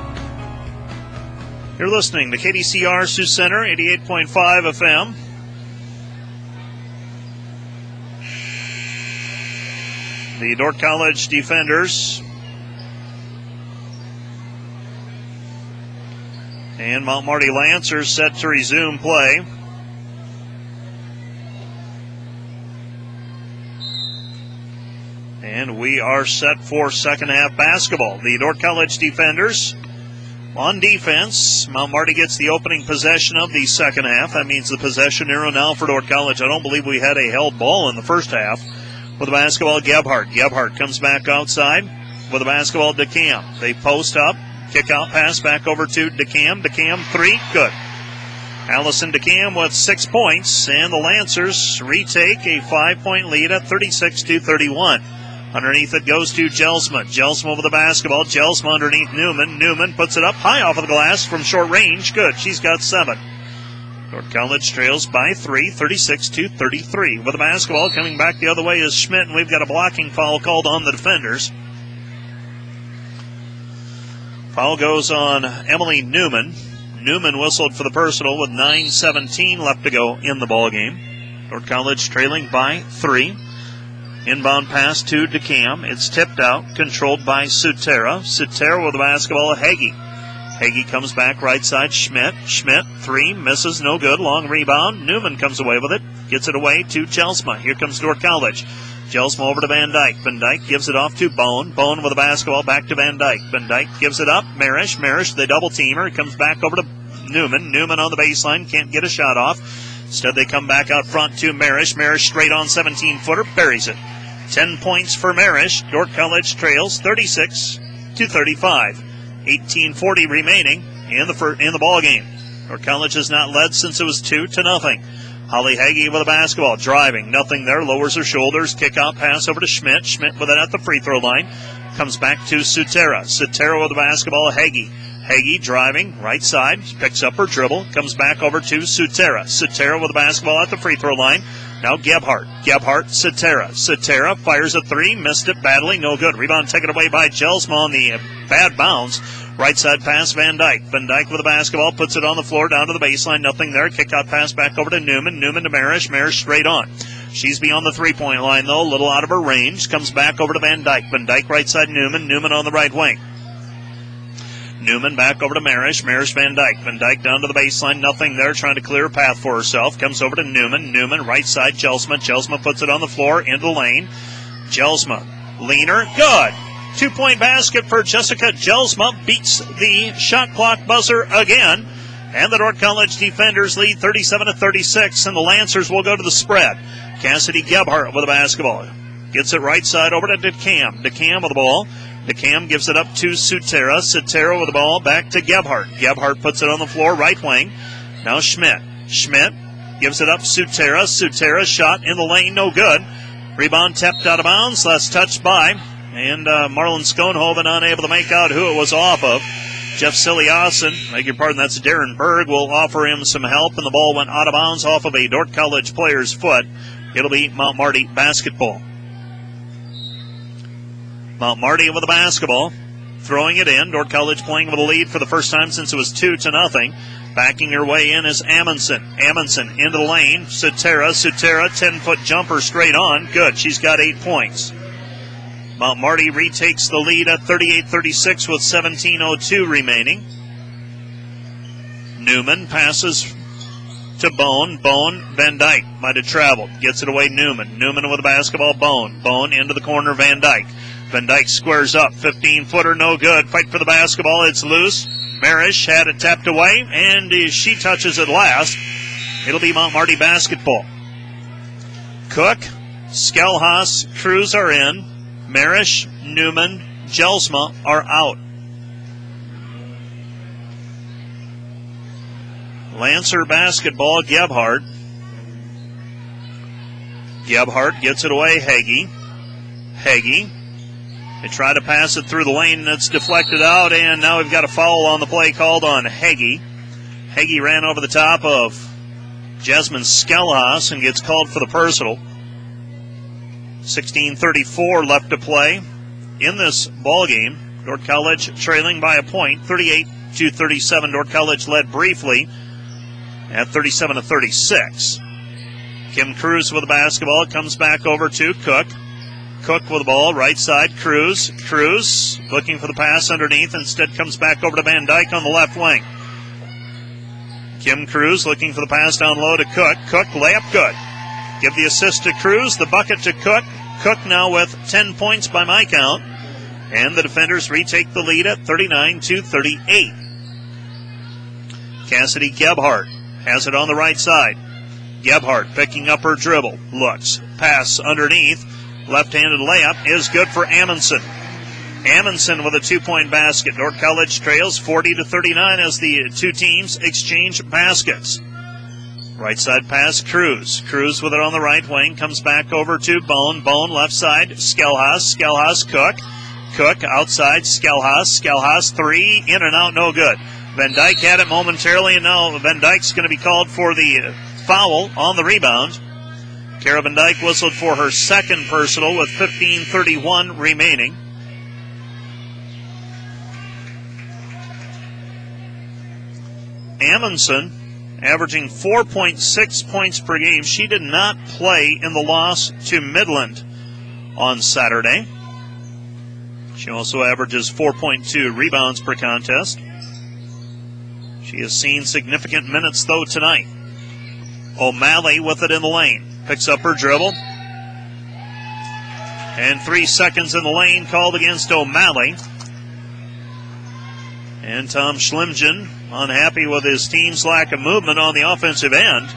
A: You're listening to K D C R Sioux Center, eighty-eight point five F M. The Dordt College defenders and Mount Marty Lancers set to resume play. And we are set for second half basketball. The Dordt College defenders on defense. Mount Marty gets the opening possession of the second half. That means the possession arrow now for Dordt College. I don't believe we had a held ball in the first half. With the basketball, Gebhardt. Gebhardt comes back outside with the basketball, DeCam. They post up, kick out pass back over to DeCam. DeCam, three, good. Allison DeCam with six points, and the Lancers retake a five-point lead at thirty-six to thirty-one. Underneath it goes to Gelsma. Gelsma with the basketball. Gelsma underneath Newman. Newman puts it up high off of the glass from short range. Good. She's got seven. Dordt College trails by three, thirty-six to thirty-three. With the basketball coming back the other way is Schmidt, and we've got a blocking foul called on the defenders. Foul goes on Emily Newman. Newman whistled for the personal with nine seventeen left to go in the ballgame. Dordt College trailing by three. Inbound pass to DeCam. It's tipped out, controlled by Sutera. Sutera with the basketball, Hagee. Hagee comes back right side, Schmidt. Schmidt, three, misses, no good. Long rebound. Newman comes away with it. Gets it away to Gelsma. Here comes Dordt College. Gelsma over to Van Dyke. Van Dyke gives it off to Bone. Bone with the basketball back to Van Dyke. Van Dyke gives it up. Marish. Marish, they double team her. It comes back over to Newman. Newman on the baseline. Can't get a shot off. Instead, they come back out front to Marish. Marish straight on seventeen-footer. Buries it. ten points for Marish. Dordt College trails thirty-six to thirty-five. eighteen forty remaining in the fir- in the ball game. Dordt College has not led since it was two to nothing. Holly Hagee with the basketball, driving, nothing there, lowers her shoulders, kick-out pass over to Schmidt. Schmidt with it at the free throw line, comes back to Sutera. Sutera with the basketball, Hagee. Hagee driving, right side, picks up her dribble, comes back over to Sutera. Sutera with the basketball at the free throw line. Now Gebhardt. Gebhardt, Sutera. Sutera fires a three, missed it badly, no good. Rebound taken away by Gelsma on the bad bounce. Right side pass, Van Dyke. Van Dyke with the basketball, puts it on the floor, down to the baseline, nothing there. Kick out pass back over to Newman. Newman to Marish. Marish straight on. She's beyond the three-point line, though, a little out of her range. Comes back over to Van Dyke. Van Dyke right side, Newman. Newman on the right wing. Newman back over to Marish. Marish, Van Dyke. Van Dyke down to the baseline, nothing there, trying to clear a path for herself. Comes over to Newman. Newman right side, Gelsma. Gelsma puts it on the floor, into the lane. Gelsma, leaner, good. Two-point basket for Jessica Gelsma, beats the shot clock buzzer again. And the Dordt College defenders lead thirty-seven to thirty-six, and the Lancers will go to the spread. Cassidy Gebhardt with the basketball. Gets it right side over to DeCam. DeCam with the ball. DeCam gives it up to Sutera. Sutera with the ball back to Gebhardt. Gebhardt puts it on the floor, right wing. Now Schmidt. Schmidt gives it up Sutera. Sutera shot in the lane, no good. Rebound tapped out of bounds. Last touched by. And uh, Marlon Schoenhoven unable to make out who it was off of. Jeff Siliasen, beg your pardon, that's Darren Berg, will offer him some help, and the ball went out of bounds off of a Dordt College player's foot. It'll be Mount Marty basketball. Mount Marty with the basketball, throwing it in. Dordt College playing with a lead for the first time since it was two to nothing. Backing her way in is Amundsen. Amundsen into the lane. Sutera, Sutera, ten-foot jumper straight on. Good, she's got eight points. Mount Marty retakes the lead at thirty-eight thirty-six with seventeen oh two remaining. Newman passes to Bone. Bone, Van Dyke might have traveled. Gets it away, Newman. Newman with the basketball, Bone. Bone into the corner, Van Dyke. Van Dyke squares up, fifteen-footer, no good. Fight for the basketball, it's loose. Marish had it tapped away, and she touches it last. It'll be Mount Marty basketball. Cook, Skelhaus, Cruz are in. Marish, Newman, Gelsma are out. Lancer basketball, Gebhardt. Gebhardt gets it away, Hagee. Hagee. They try to pass it through the lane, and it's deflected out, and now we've got a foul on the play called on Hagee. Hagee ran over the top of Jasmine Skelhaus and gets called for the personal. sixteen thirty-four left to play in this ball game. Dordt College trailing by a point, thirty-eight to thirty-seven. Dordt College led briefly at thirty-seven to thirty-six. Kim Cruz with the basketball, comes back over to Cook. Cook with the ball, right side, Cruz. Cruz looking for the pass underneath, instead comes back over to Van Dyke on the left wing. Kim Cruz looking for the pass down low to Cook. Cook, layup good. Give the assist to Cruz, the bucket to Cook. Cook now with ten points by my count. And the defenders retake the lead at thirty-nine to thirty-eight. Cassidy Gebhardt has it on the right side. Gebhardt picking up her dribble. Looks. Pass underneath. Left-handed layup is good for Amundsen. Amundsen with a two-point basket. Dordt College trails forty to thirty-nine as the two teams exchange baskets. Right side pass, Cruz. Cruz with it on the right wing. Comes back over to Bone. Bone left side, Skelhaus. Skelhaus, Cook. Cook outside, Skelhaus. Skelhaus three, in and out, no good. Van Dyke had it momentarily, and now Van Dyke's going to be called for the foul on the rebound. Kara Van Dyke whistled for her second personal with fifteen thirty-one remaining. Amundsen averaging four point six points per game. She did not play in the loss to Midland on Saturday. She also averages four point two rebounds per contest. She has seen significant minutes, though, tonight. O'Malley with it in the lane. Picks up her dribble. And three seconds in the lane called against O'Malley. And Tom Schlimgen unhappy with his team's lack of movement on the offensive end.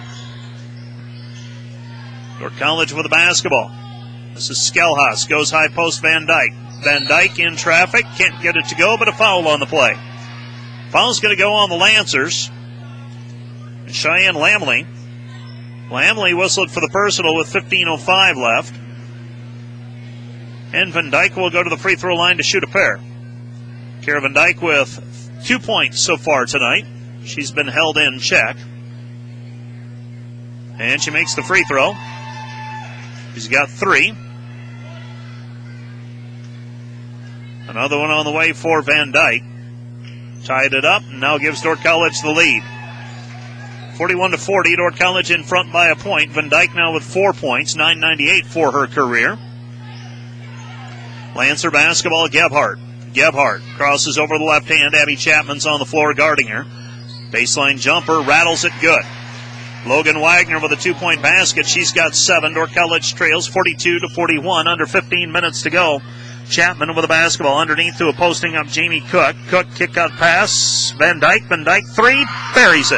A: Dordt College with the basketball. This is Skelhaus. Goes high post Van Dyke. Van Dyke in traffic. Can't get it to go, but a foul on the play. Foul's going to go on the Lancers. And Cheyenne Lamley. Lamley whistled for the personal with fifteen oh five left. And Van Dyke will go to the free throw line to shoot a pair. Kara Van Dyke with two points so far tonight. She's been held in check. And she makes the free throw. She's got three. Another one on the way for Van Dyke. Tied it up and now gives Dordt College the lead. forty-one to forty, Dordt College in front by a point. Van Dyke now with four points, nine ninety-eight for her career. Lancer basketball, Gebhardt. Gebhardt crosses over the left hand. Abby Chapman's on the floor guarding her. Baseline jumper, rattles it good. Logan Wagner with a two-point basket. She's got seven. Dordt College trails forty-two to forty-one. Under fifteen minutes to go. Chapman with the basketball underneath to a posting up Jamie Cook. Cook kick out pass. Van Dyke. Van Dyke three. Buries it.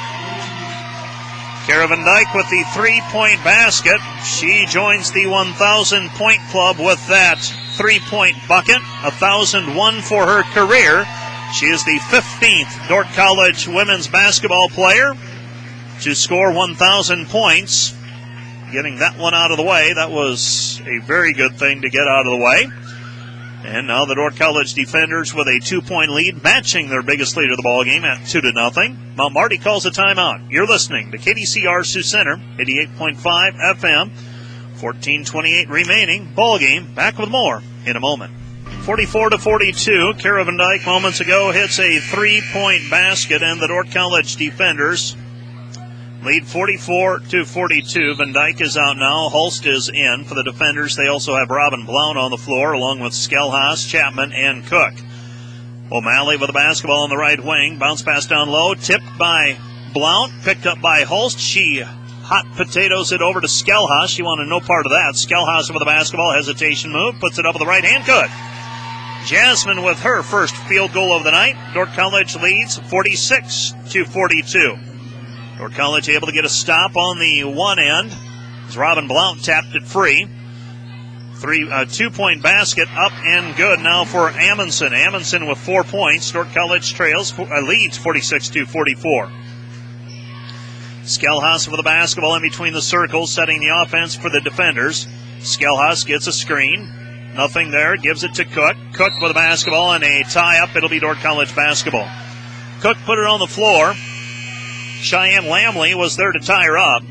A: Kara Van Dyke with the three-point basket. She joins the one thousand point club with that three-point bucket. one thousand one for her career. She is the fifteenth Dordt College women's basketball player to score one thousand points. Getting that one out of the way, that was a very good thing to get out of the way. And now the Dordt College defenders with a two-point lead, matching their biggest lead of the ball game at two to nothing. Mount Marty calls a timeout. You're listening to K D C R Sioux Center, eighty-eight point five F M. fourteen twenty-eight remaining. Ball game. Back with more in a moment. forty-four to forty-two. Kara Van Dyke moments ago hits a three-point basket, and the Dordt College defenders lead forty-four to forty-two. Van Dyke is out now. Holst is in for the defenders. They also have Robin Blount on the floor, along with Skelhaus, Chapman, and Cook. O'Malley with the basketball on the right wing. Bounce pass down low. Tipped by Blount. Picked up by Holst. She hot potatoes it over to Skelhaus. She wanted no part of that. Skelhaus with the basketball. Hesitation move. Puts it up with the right hand. Good. Jasmine with her first field goal of the night. Dordt College leads forty-six to forty-two. Dordt College able to get a stop on the one end as Robin Blount tapped it free. Three, uh, two-point basket up and good now for Amundsen. Amundsen with four points. Dordt College trails, uh, leads forty-six to forty-four. Skelhaus with the basketball in between the circles, setting the offense for the defenders. Skelhaus gets a screen. Nothing there. Gives it to Cook. Cook with the basketball and a tie-up. It'll be Dordt College basketball. Cook put it on the floor. Cheyenne Lamley was there to tie her up.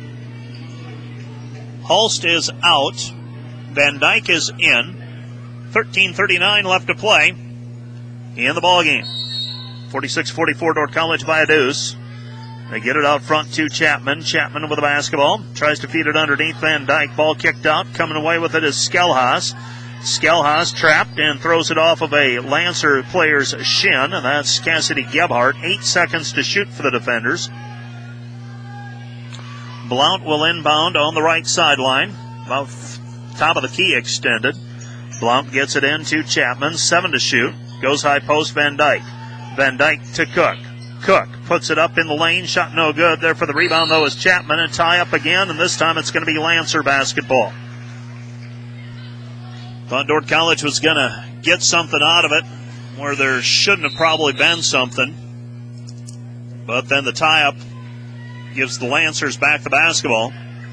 A: Holst is out. Van Dyke is in. thirteen thirty-nine left to play in the ball game. forty-six forty-four Dordt College by a deuce. They get it out front to Chapman. Chapman with the basketball. Tries to feed it underneath Van Dyke. Ball kicked out. Coming away with it is Skelhaus. Skelhaus trapped and throws it off of a Lancer player's shin. And that's Cassidy Gebhardt. Eight seconds to shoot for the defenders. Blount will inbound on the right sideline. About top of the key extended. Blount gets it in to Chapman. Seven to shoot. Goes high post Van Dyke. Van Dyke to Cook. Cook puts it up in the lane. Shot no good. There for the rebound, though, is Chapman. And tie up again, and this time it's going to be Lancer basketball. Thought Dordt College was going to get something out of it where there shouldn't have probably been something. But then the tie-up gives the Lancers back the basketball.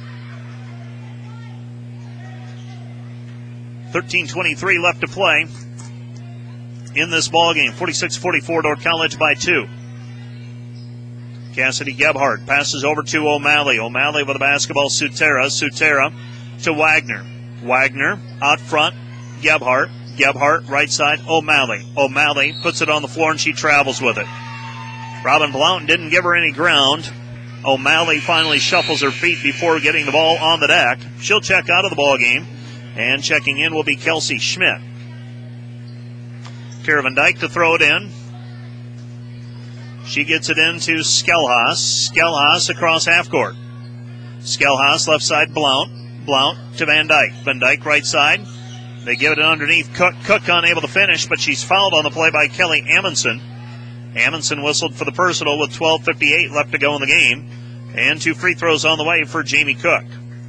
A: thirteen twenty-three left to play in this ballgame. forty-six forty-four, Dordt College by two. Cassidy Gebhardt passes over to O'Malley. O'Malley with the basketball. Sutera. Sutera to Wagner. Wagner out front. Gebhardt. Gebhardt right side. O'Malley. O'Malley puts it on the floor and she travels with it. Robin Blount didn't give her any ground. O'Malley finally shuffles her feet before getting the ball on the deck. She'll check out of the ball game. And checking in will be Kelsey Schmidt. Kara Van Dyke to throw it in. She gets it into Skelhaus. Skelhaus across half court. Skelhaus left side Blount. Blount to Van Dyke. Van Dyke right side. They give it underneath Cook. Cook unable to finish, but she's fouled on the play by Kelly Amundsen. Amundsen whistled for the personal with twelve fifty-eight left to go in the game. And two free throws on the way for Jamie Cook.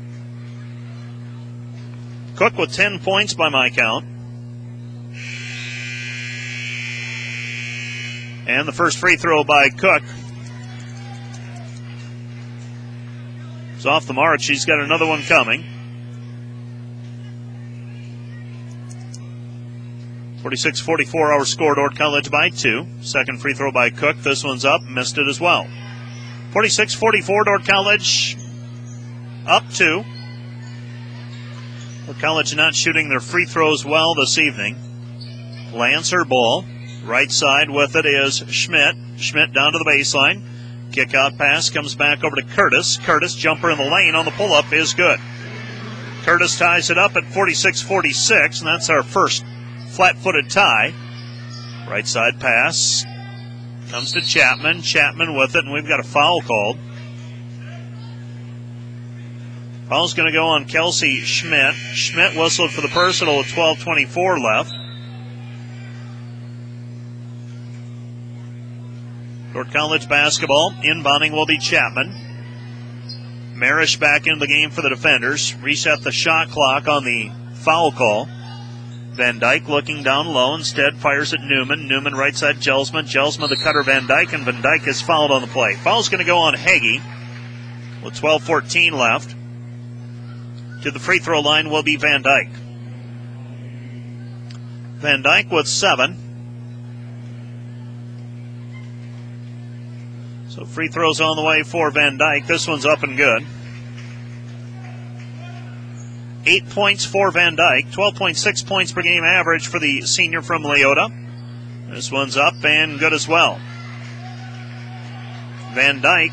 A: Cook with ten points by my count. And the first free throw by Cook is off the mark. She's got another one coming. forty-six forty-four our score, Dordt College by two. Second free throw by Cook. This one's up, missed it as well. forty-six forty-four, Dordt College up two. Dordt College not shooting their free throws well this evening. Lancer ball. Right side with it is Schmidt. Schmidt down to the baseline. Kick out pass comes back over to Curtis. Curtis, jumper in the lane on the pull-up is good. Curtis ties it up at forty-six forty-six, and that's our first flat-footed tie. Right side pass comes to Chapman. Chapman with it, and we've got a foul called. Foul's going to go on Kelsey Schmidt. Schmidt whistled for the personal with twelve twenty-four left. Dordt College basketball. Inbounding will be Chapman. Marish back into the game for the defenders. Reset the shot clock on the foul call. Van Dyke looking down low. Instead fires at Newman. Newman right side Jelsma. Jelsma the cutter Van Dyke, and Van Dyke is fouled on the play. Foul's going to go on Hagee with twelve fourteen left. To the free throw line will be Van Dyke. Van Dyke with seven. So free throws on the way for Van Dyke. This one's up and good. Eight points for Van Dyke. twelve point six points per game average for the senior from Leota. This one's up and good as well. Van Dyke,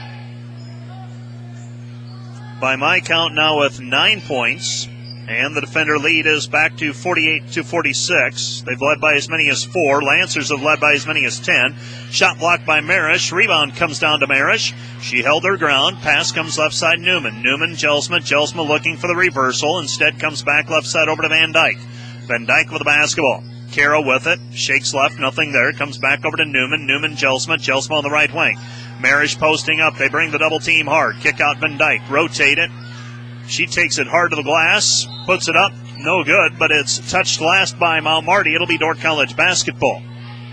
A: by my count, now with nine points. And the defender lead is back to forty-eight to forty-six. They've led by as many as four. Lancers have led by as many as ten. Shot blocked by Marish. Rebound comes down to Marish. She held her ground. Pass comes left side Newman. Newman, Jelsma. Jelsma looking for the reversal. Instead comes back left side over to Van Dyke. Van Dyke with the basketball. Carroll with it. Shakes left. Nothing there. Comes back over to Newman. Newman, Jelsma. Jelsma on the right wing. Marish posting up. They bring the double team hard. Kick out Van Dyke. Rotate it. She takes it hard to the glass, puts it up, no good, but it's touched last by Mount Marty. It'll be Dordt College basketball.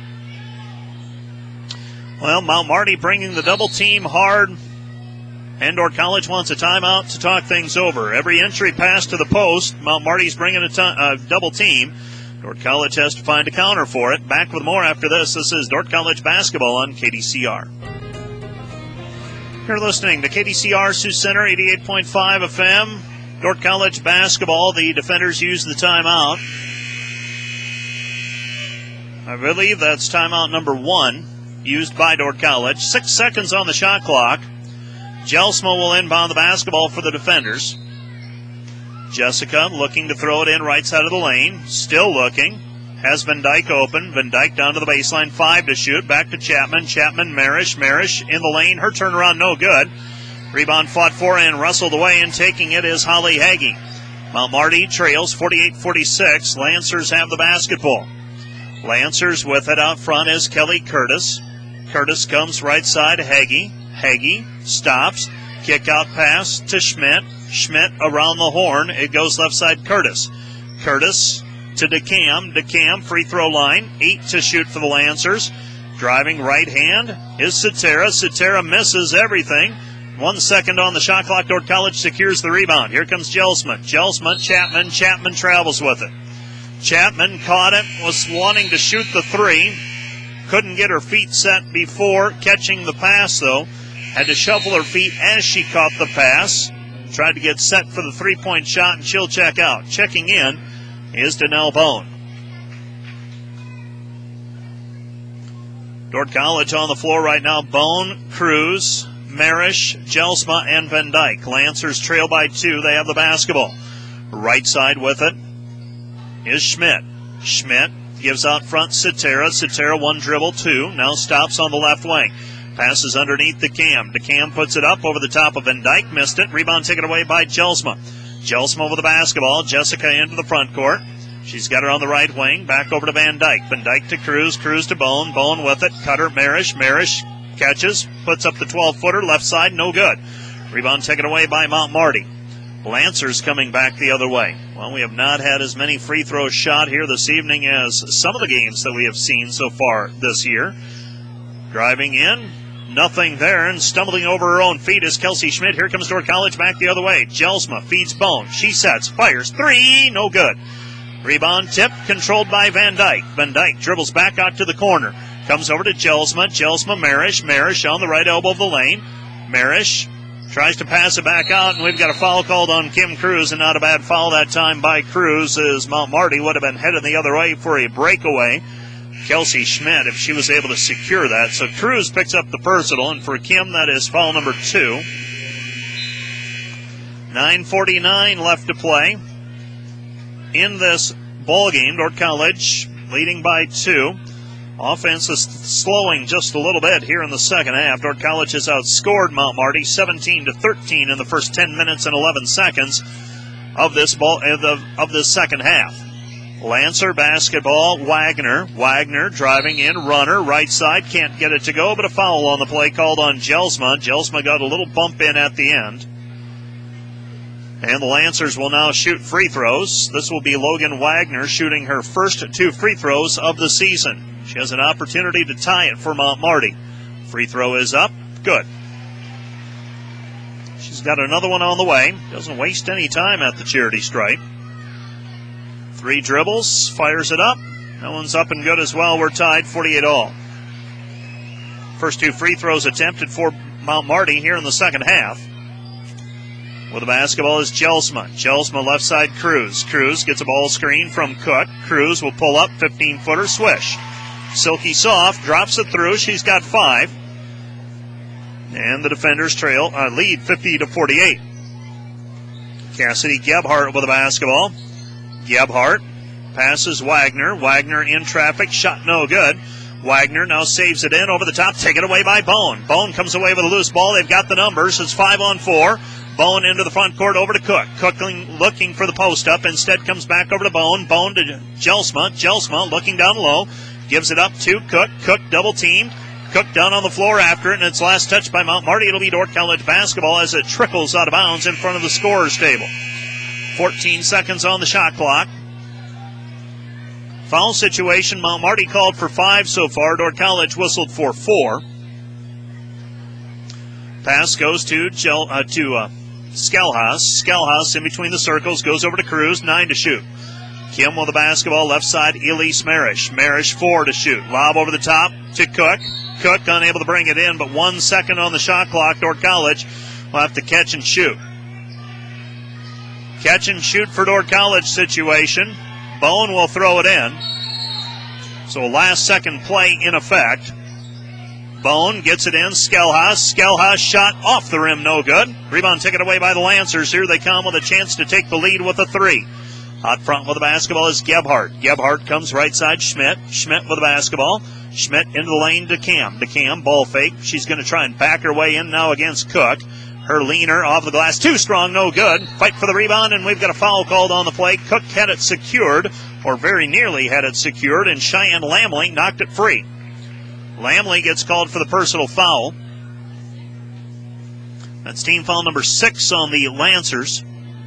A: Well, Mount Marty bringing the double team hard, and Dordt College wants a timeout to talk things over. Every entry pass to the post, Mount Marty's bringing a t- uh, double team. Dordt College has to find a counter for it. Back with more after this. This is Dordt College basketball on K D C R. You're listening to K D C R Sioux Center, eighty-eight point five F M. Dordt College basketball. The defenders use the timeout. I believe that's timeout number one used by Dordt College. Six seconds on the shot clock. Jelsma will inbound the basketball for the defenders. Jessica looking to throw it in right side of the lane. Still looking. Has Van Dyke open. Van Dyke down to the baseline. Five to shoot. Back to Chapman. Chapman, Marish. Marish in the lane. Her turnaround no good. Rebound fought for and wrestled away, and taking it is Holly Hagee. Mount Marty trails forty-eight forty-six. Lancers have the basketball. Lancers with it out front is Kelly Curtis. Curtis comes right side. Hagee. Hagee stops. Kick out pass to Schmidt. Schmidt around the horn. It goes left side Curtis. Curtis to DeCam. DeCam, free throw line. Eight to shoot for the Lancers. Driving right hand is Cetera. Cetera misses everything. One second on the shot clock. Dordt College secures the rebound. Here comes Jelsma. Jelsma, Chapman. Chapman travels with it. Chapman caught it, was wanting to shoot the three. Couldn't get her feet set before catching the pass, though. Had to shuffle her feet as she caught the pass. Tried to get set for the three-point shot, and she'll check out. Checking in is Danelle Bone. Dordt College on the floor right now. Bone, Cruz, Marish, Jelsma, and Van Dyke. Lancers trail by two. They have the basketball. Right side with it is Schmidt. Schmidt gives out front Cetera. Cetera one dribble, two. Now stops on the left wing. Passes underneath DeCam. DeCam puts it up over the top of Van Dyke. Missed it. Rebound taken away by Jelsma. Jelsma with the basketball. Jessica into the front court. She's got her on the right wing. Back over to Van Dyke. Van Dyke to Cruz. Cruz to Bone. Bone with it. Cutter, Marish. Marish catches. Puts up the twelve-footer. Left side, no good. Rebound taken away by Mount Marty. Lancers coming back the other way. Well, we have not had as many free throws shot here this evening as some of the games that we have seen so far this year. Driving in. Nothing there, and stumbling over her own feet is Kelsey Schmidt. Here comes Dordt College back the other way. Jelsma feeds Bone. She sets, fires, three, no good. Rebound tip, controlled by Van Dyke. Van Dyke dribbles back out to the corner. Comes over to Jelsma. Jelsma, Marish. Marish on the right elbow of the lane. Marish tries to pass it back out, and we've got a foul called on Kim Cruz, and not a bad foul that time by Cruz, as Mount Marty would have been headed the other way for a breakaway. Kelsey Schmidt, if she was able to secure that. So Cruz picks up the personal, and for Kim, that is foul number two. nine forty-nine left to play in this ball game. Dordt College leading by two. Offense is slowing just a little bit here in the second half. Dordt College has outscored Mount Marty seventeen to thirteen in the first ten minutes and eleven seconds of this ball of, of this second half. Lancer basketball, Wagner. Wagner driving in, runner, right side, can't get it to go, but a foul on the play called on Jelsma. Jelsma got a little bump in at the end. And the Lancers will now shoot free throws. This will be Logan Wagner shooting her first two free throws of the season. She has an opportunity to tie it for Mount Marty. Free throw is up. Good. She's got another one on the way. Doesn't waste any time at the charity stripe. Three dribbles, fires it up. That one's up and good as well. We're tied forty-eight all. First two free throws attempted for Mount Marty here in the second half. With the basketball is Jelsma. Jelsma left side Cruz. Cruz gets a ball screen from Cook. Cruz will pull up, fifteen-footer swish. Silky soft, drops it through. She's got five. And the defenders trail, uh, lead fifty to forty-eight. Cassidy Gebhardt with the basketball. Gebhardt passes Wagner. Wagner in traffic. Shot no good. Wagner now saves it in over the top. Taken away by Bone. Bone comes away with a loose ball. They've got the numbers. It's five on four. Bone into the front court over to Cook. Cook looking for the post up. Instead comes back over to Bone. Bone to Jelsma. Jelsma looking down low. Gives it up to Cook. Cook double teamed. Cook down on the floor after it, and it's last touched by Mount Marty. It'll be Dordt College basketball as it trickles out of bounds in front of the scorer's table. fourteen seconds on the shot clock. Foul situation, Mount Marty called for five so far. Dordt College whistled for four. Pass goes to Gel, uh, to uh, Skelhaus. Skelhaus in between the circles, goes over to Cruz, nine to shoot. Kim with the basketball, left side, Elise Marish. Marish, four to shoot. Lob over the top to Cook. Cook unable to bring it in, but one second on the shot clock. Dordt College will have to catch and shoot. Catch and shoot for Dordt College situation. Bone will throw it in. So last second play in effect. Bone gets it in. Skelhaus. Skelhaus shot off the rim, no good. Rebound taken away by the Lancers. Here they come with a chance to take the lead with a three. Out front with the basketball is Gebhardt. Gebhardt comes right side, Schmidt. Schmidt with the basketball. Schmidt into the lane to Cam. To Cam, ball fake. She's going to try and back her way in now against Cook. Her leaner off the glass, too strong, no good. Fight for the rebound, and we've got a foul called on the play. Cook had it secured, or very nearly had it secured, and Cheyenne Lamley knocked it free. Lamley gets called for the personal foul. That's team foul number six on the Lancers.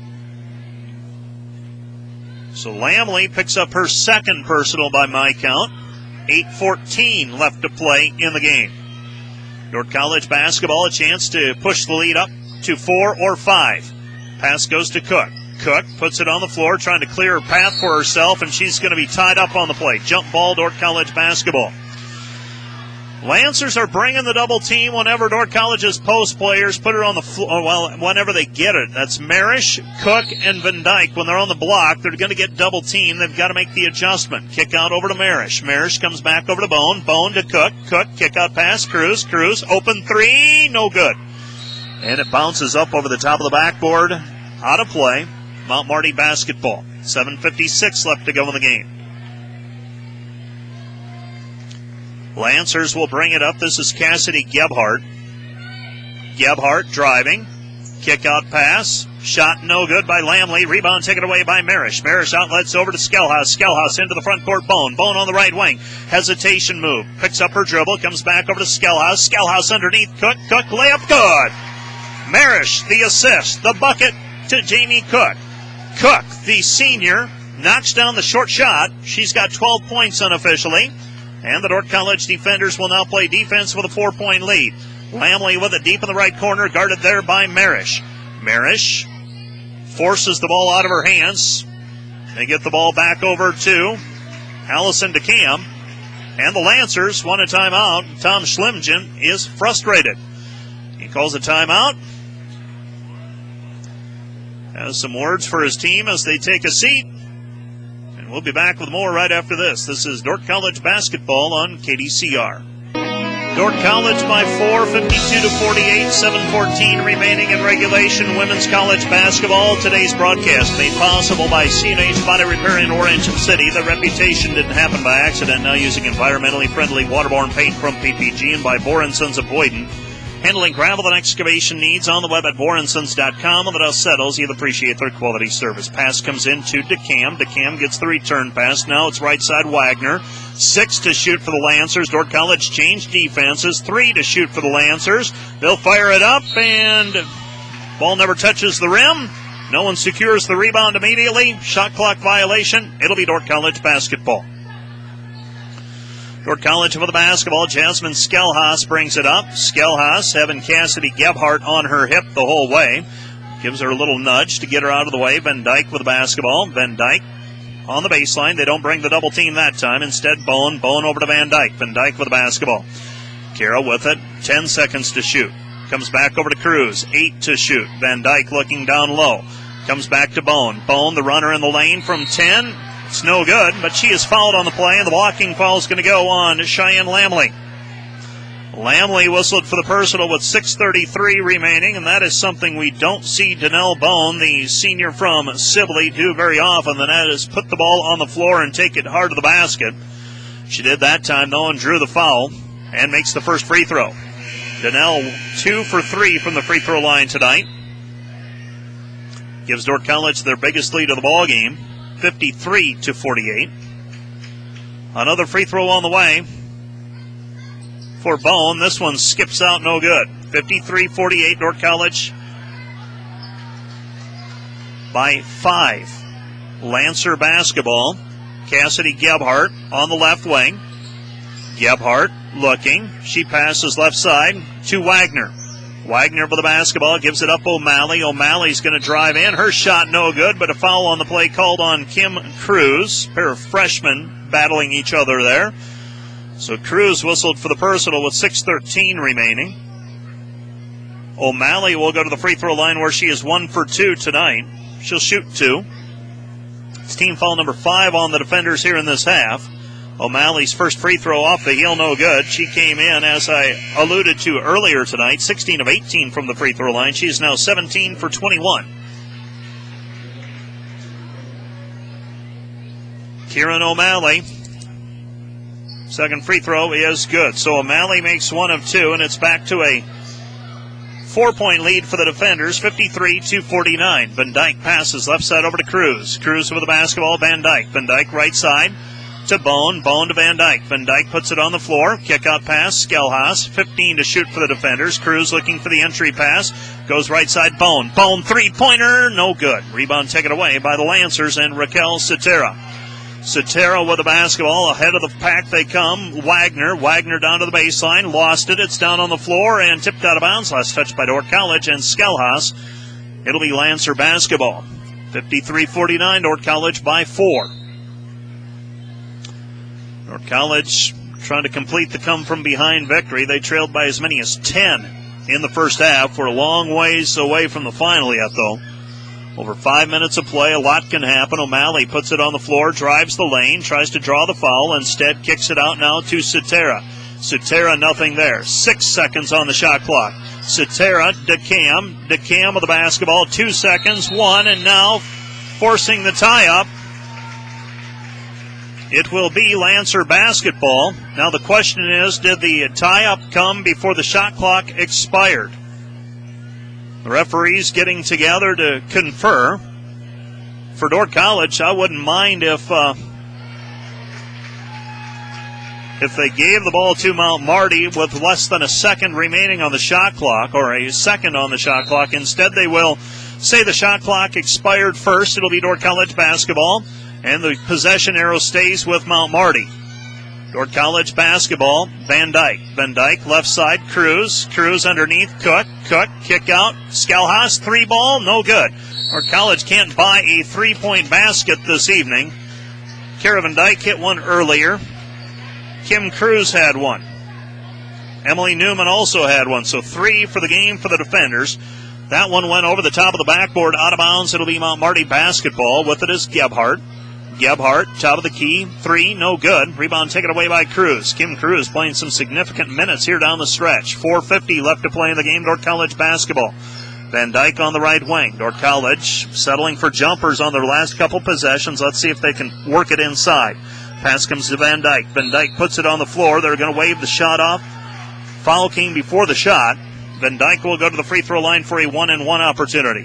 A: So Lamley picks up her second personal by my count. eight fourteen left to play in the game. Dordt College basketball, a chance to push the lead up to four or five. Pass goes to Cook. Cook puts it on the floor, trying to clear her path for herself, and she's going to be tied up on the play. Jump ball, Dordt College basketball. Lancers are bringing the double team whenever Dordt College's post players put it on the floor, well, whenever they get it. That's Marish, Cook, and Van Dyke. When they're on the block, they're going to get double teamed. They've got to make the adjustment. Kick out over to Marish. Marish comes back over to Bone. Bone to Cook. Cook, kick out pass. Cruz. Cruz, open three. No good. And it bounces up over the top of the backboard. Out of play. Mount Marty basketball. seven fifty-six left to go in the game. Lancers will bring it up. This is Cassidy Gebhardt. Gebhardt driving. Kick out pass. Shot no good by Lamley. Rebound taken away by Marish. Marish outlets over to Skelhaus. Skelhaus into the front court. Bone. Bone on the right wing. Hesitation move. Picks up her dribble. Comes back over to Skelhaus. Skelhaus underneath. Cook. Cook. Layup good. Marish the assist. The bucket to Jamie Cook. Cook, the senior, knocks down the short shot. She's got twelve points unofficially. And the Dordt College defenders will now play defense with a four-point lead. Lamley with it deep in the right corner, guarded there by Marish. Marish forces the ball out of her hands. They get the ball back over to Allison DeCam. And the Lancers want a timeout. Tom Schlimgen is frustrated. He calls a timeout. Has some words for his team as they take a seat. And we'll be back with more right after this. This is Dordt College basketball on K D C R. Dordt College by four, fifty-two to forty-eight, seven fourteen remaining in regulation. Women's college basketball. Today's broadcast made possible by C and H Body Repair in Orange City. The reputation didn't happen by accident. Now using environmentally friendly waterborne paint from P P G and by Boren Sons of Boyden. Handling gravel and excavation needs on the web at boren sons dot com. And the dust settles. You'll appreciate their quality service. Pass comes in to DeCam. DeCam gets the return pass. Now it's right side Wagner. Six to shoot for the Lancers. Dordt College changed defenses. Three to shoot for the Lancers. They'll fire it up, and ball never touches the rim. No one secures the rebound immediately. Shot clock violation. It'll be Dordt College basketball. Dordt College with the basketball. Jasmine Skelhaus brings it up. Skelhaus having Cassidy Gebhardt on her hip the whole way. Gives her a little nudge to get her out of the way. Van Dyke with the basketball. Van Dyke on the baseline. They don't bring the double team that time. Instead, Bone. Bone over to Van Dyke. Van Dyke with the basketball. Kara with it. Ten seconds to shoot. Comes back over to Cruz. Eight to shoot. Van Dyke looking down low. Comes back to Bone. Bone, the runner in the lane from ten. It's no good, but she is fouled on the play, and the blocking foul is going to go on Cheyenne Lamley. Lamley whistled for the personal with six thirty-three remaining, and that is something we don't see Danelle Bone, the senior from Sibley, do very often, and that is put the ball on the floor and take it hard to the basket. She did that time, though, and drew the foul and makes the first free throw. Danelle two for three from the free throw line tonight. Gives Dordt College their biggest lead of the ball game. fifty-three to forty-eight. Another free throw on the way for Bone. This one skips out, no good. fifty-three forty-eight, Dordt College by five. Lancer basketball. Cassidy Gebhardt on the left wing. Gebhardt looking. She passes left side to Wagner. Wagner for the basketball, gives it up O'Malley. O'Malley's going to drive in. Her shot no good, but a foul on the play called on Kim Cruz. A pair of freshmen battling each other there. So Cruz whistled for the personal with six thirteen remaining. O'Malley will go to the free throw line where she is one for two tonight. She'll shoot two. It's team foul number five on the defenders here in this half. O'Malley's first free throw off the heel, no good. She came in, as I alluded to earlier tonight, sixteen of eighteen from the free throw line. She is now seventeen for twenty-one. Kieran O'Malley, second free throw is good. So O'Malley makes one of two, and it's back to a four-point lead for the defenders, fifty-three to forty-nine. Van Dyke passes left side over to Cruz. Cruz with the basketball, Van Dyke. Van Dyke right side to Bone. Bone to Van Dyke. Van Dyke puts it on the floor. Kick out pass. Skelhaus. fifteen to shoot for the defenders. Cruz looking for the entry pass. Goes right side. Bone. Bone three-pointer. No good. Rebound taken away by the Lancers and Raquel Cetera. Cetera with the basketball. Ahead of the pack they come. Wagner. Wagner down to the baseline. Lost it. It's down on the floor and tipped out of bounds. Last touch by Dordt College and Skelhaus. It'll be Lancer basketball. fifty-three forty-nine. Dordt College by four. Dordt College trying to complete the come-from-behind victory. They trailed by as many as ten in the first half. We're a long ways away from the final yet, though. Over five minutes of play, a lot can happen. O'Malley puts it on the floor, drives the lane, tries to draw the foul, instead kicks it out now to Cetera. Cetera, nothing there. Six seconds on the shot clock. Cetera, DeCam. DeCam with the basketball, two seconds, one, and now forcing the tie-up. It will be Lancer basketball. Now the question is, did the tie-up come before the shot clock expired? The referees getting together to confer. For Dordt College, I wouldn't mind if uh, if they gave the ball to Mount Marty with less than a second remaining on the shot clock, or a second on the shot clock. Instead, they will say the shot clock expired first. It'll be Dordt College basketball, and the possession arrow stays with Mount Marty. Dordt College basketball, Van Dyke. Van Dyke, left side, Cruz. Cruz underneath, Cook. Cook, kick out. Skalhas, three ball, no good. Dordt College can't buy a three-point basket this evening. Kara Van Dyke hit one earlier. Kim Cruz had one. Emily Newman also had one, so three for the game for the defenders. That one went over the top of the backboard, out of bounds. It'll be Mount Marty basketball. With it is Gebhardt. Gebhardt, top of the key, three, no good. Rebound taken away by Cruz. Kim Cruz playing some significant minutes here down the stretch. four fifty left to play in the game, Dordt College basketball. Van Dyke on the right wing. Dordt College settling for jumpers on their last couple possessions. Let's see if they can work it inside. Pass comes to Van Dyke. Van Dyke puts it on the floor. They're going to wave the shot off. Foul came before the shot. Van Dyke will go to the free throw line for a one-and-one opportunity.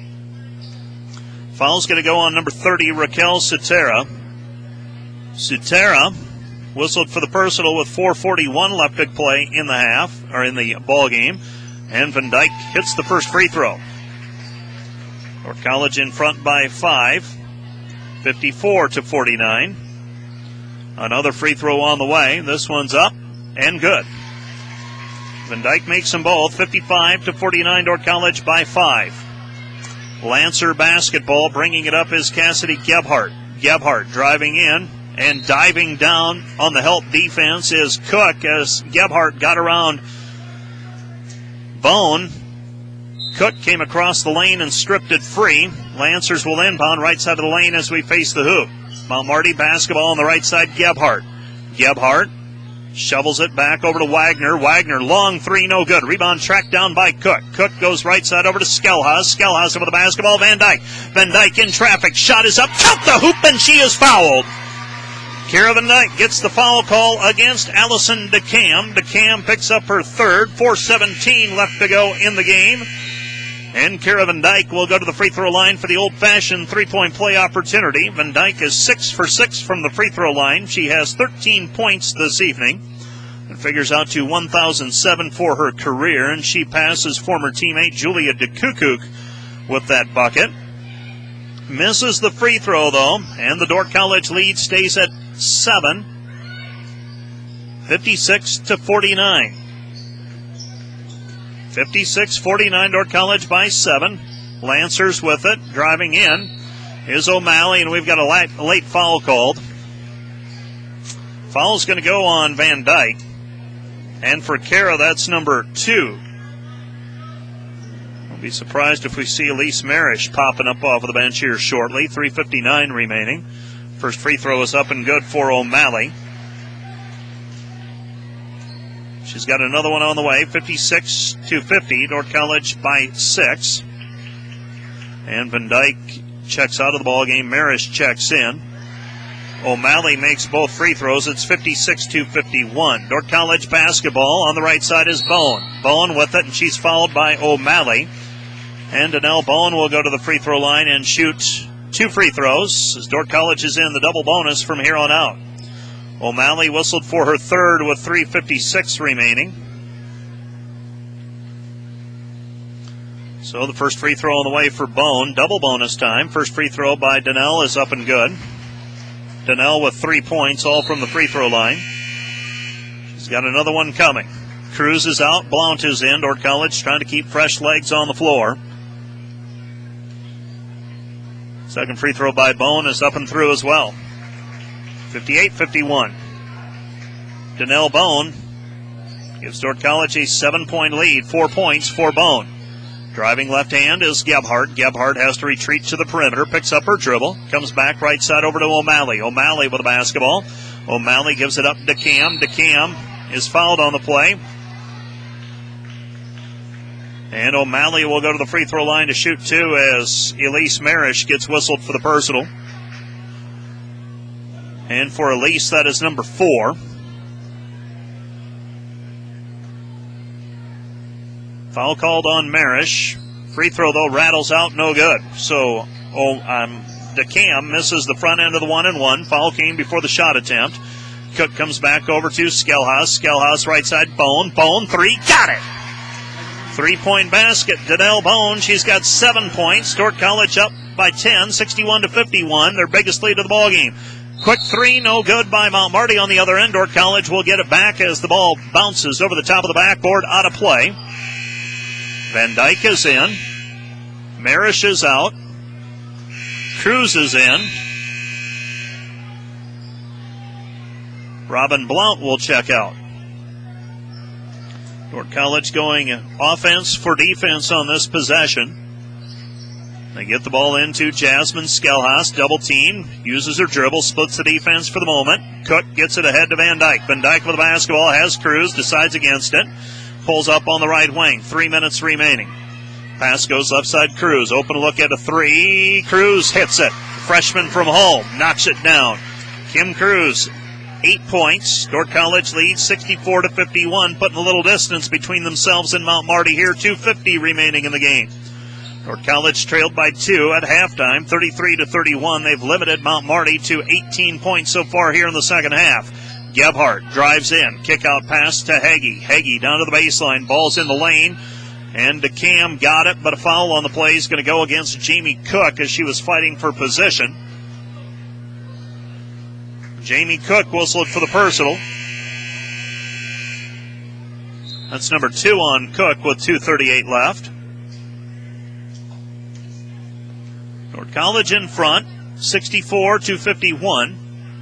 A: Foul's going to go on number thirty, Raquel Sutera. Sutera whistled for the personal with four forty-one left to play in the half, or in the ball game. And Van Dyke hits the first free throw. Dordt College in front by five, fifty-four to forty-nine. Another free throw on the way. This one's up and good. Van Dyke makes them both. fifty-five to forty-nine, Dordt College by five. Lancer basketball, bringing it up is Cassidy Gebhardt. Gebhardt driving in and diving down on the help defense is Cook as Gebhardt got around Bone. Cook came across the lane and stripped it free. Lancers will inbound right side of the lane as we face the hoop. Mount Marty basketball on the right side, Gebhardt. Gebhardt shovels it back over to Wagner. Wagner, long three, no good. Rebound tracked down by Cook. Cook goes right side over to Skelhaus. Skelhaus over the basketball. Van Dyke. Van Dyke in traffic. Shot is up. Count the hoop, and she is fouled. Kara Van Dyke gets the foul call against Allison DeCam. DeCam picks up her third. four seventeen left to go in the game. And Kara Van Dyke will go to the free throw line for the old-fashioned three-point play opportunity. Van Dyke is six for six from the free throw line. She has thirteen points this evening and figures out to one thousand seven for her career. And she passes former teammate Julia DeKukuk with that bucket. Misses the free throw, though, and the Dordt College lead stays at seven, fifty-six to forty-nine. fifty-six forty-nine, Dordt College by seven. Lancers with it. Driving in is O'Malley, and we've got a late, a late foul called. Foul's going to go on Van Dyke. And for Kara, that's number two. I'll be surprised if we see Elise Marish popping up off of the bench here shortly. three fifty-nine remaining. First free throw is up and good for O'Malley. She's got another one on the way, fifty-six to fifty. Dordt College by six. And Van Dyke checks out of the ball game. Marish checks in. O'Malley makes both free throws. It's fifty-six to fifty-one. Dordt College basketball. On the right side is Bowen. Bowen with it, and she's fouled by O'Malley. And Danelle Bowen will go to the free throw line and shoot two free throws as Dordt College is in the double bonus from here on out. O'Malley whistled for her third with three fifty-six remaining. So the first free throw on the way for Bone. Double bonus time. First free throw by Danelle is up and good. Danelle with three points, all from the free throw line. She's got another one coming. Cruz is out. Blount is in. Dordt College trying to keep fresh legs on the floor. Second free throw by Bone is up and through as well. fifty-eight fifty-one. Danelle Bone gives Dordt College a seven-point lead. Four points for Bone. Driving left hand is Gebhardt. Gebhardt has to retreat to the perimeter, picks up her dribble, comes back right side over to O'Malley. O'Malley with the basketball. O'Malley gives it up to Cam. DeCam is fouled on the play. And O'Malley will go to the free throw line to shoot two as Elise Marish gets whistled for the personal. And for Elise, that is number four. Foul called on Marish. Free throw, though, rattles out, no good. So, oh, um, DeCam misses the front end of the one and one. Foul came before the shot attempt. Cook comes back over to Skelhaus. Skelhaus right side, Bone. Bone, three, got it! Three-point basket, Danelle Bone. She's got seven points. Dordt College up by ten, sixty-one to fifty-one. Their biggest lead of the ball game. Quick three, no good by Mount Marty on the other end. Dordt College will get it back as the ball bounces over the top of the backboard, out of play. Van Dyke is in. Marish is out. Cruz is in. Robin Blount will check out. Dordt College going offense for defense on this possession. They get the ball into Jasmine Skelhaus, double team, uses her dribble, splits the defense for the moment. Cook gets it ahead to Van Dyke. Van Dyke with the basketball, has Cruz, decides against it. Pulls up on the right wing, three minutes remaining. Pass goes left side, Cruz. Open look at a three. Cruz hits it. Freshman from home, knocks it down. Kim Cruz, eight points. Dordt College leads sixty-four to fifty-one, putting a little distance between themselves and Mount Marty here. two fifty remaining in the game. Dordt College trailed by two at halftime, thirty-three to thirty-one. They've limited Mount Marty to eighteen points so far here in the second half. Gebhardt drives in, kick out pass to Hagee. Hagee down to the baseline, ball's in the lane, and DeCam got it, but a foul on the play is going to go against Jamie Cook as she was fighting for position. Jamie Cook whistled for the personal. That's number two on Cook with two thirty-eight left. Dordt College in front, sixty-four to fifty-one.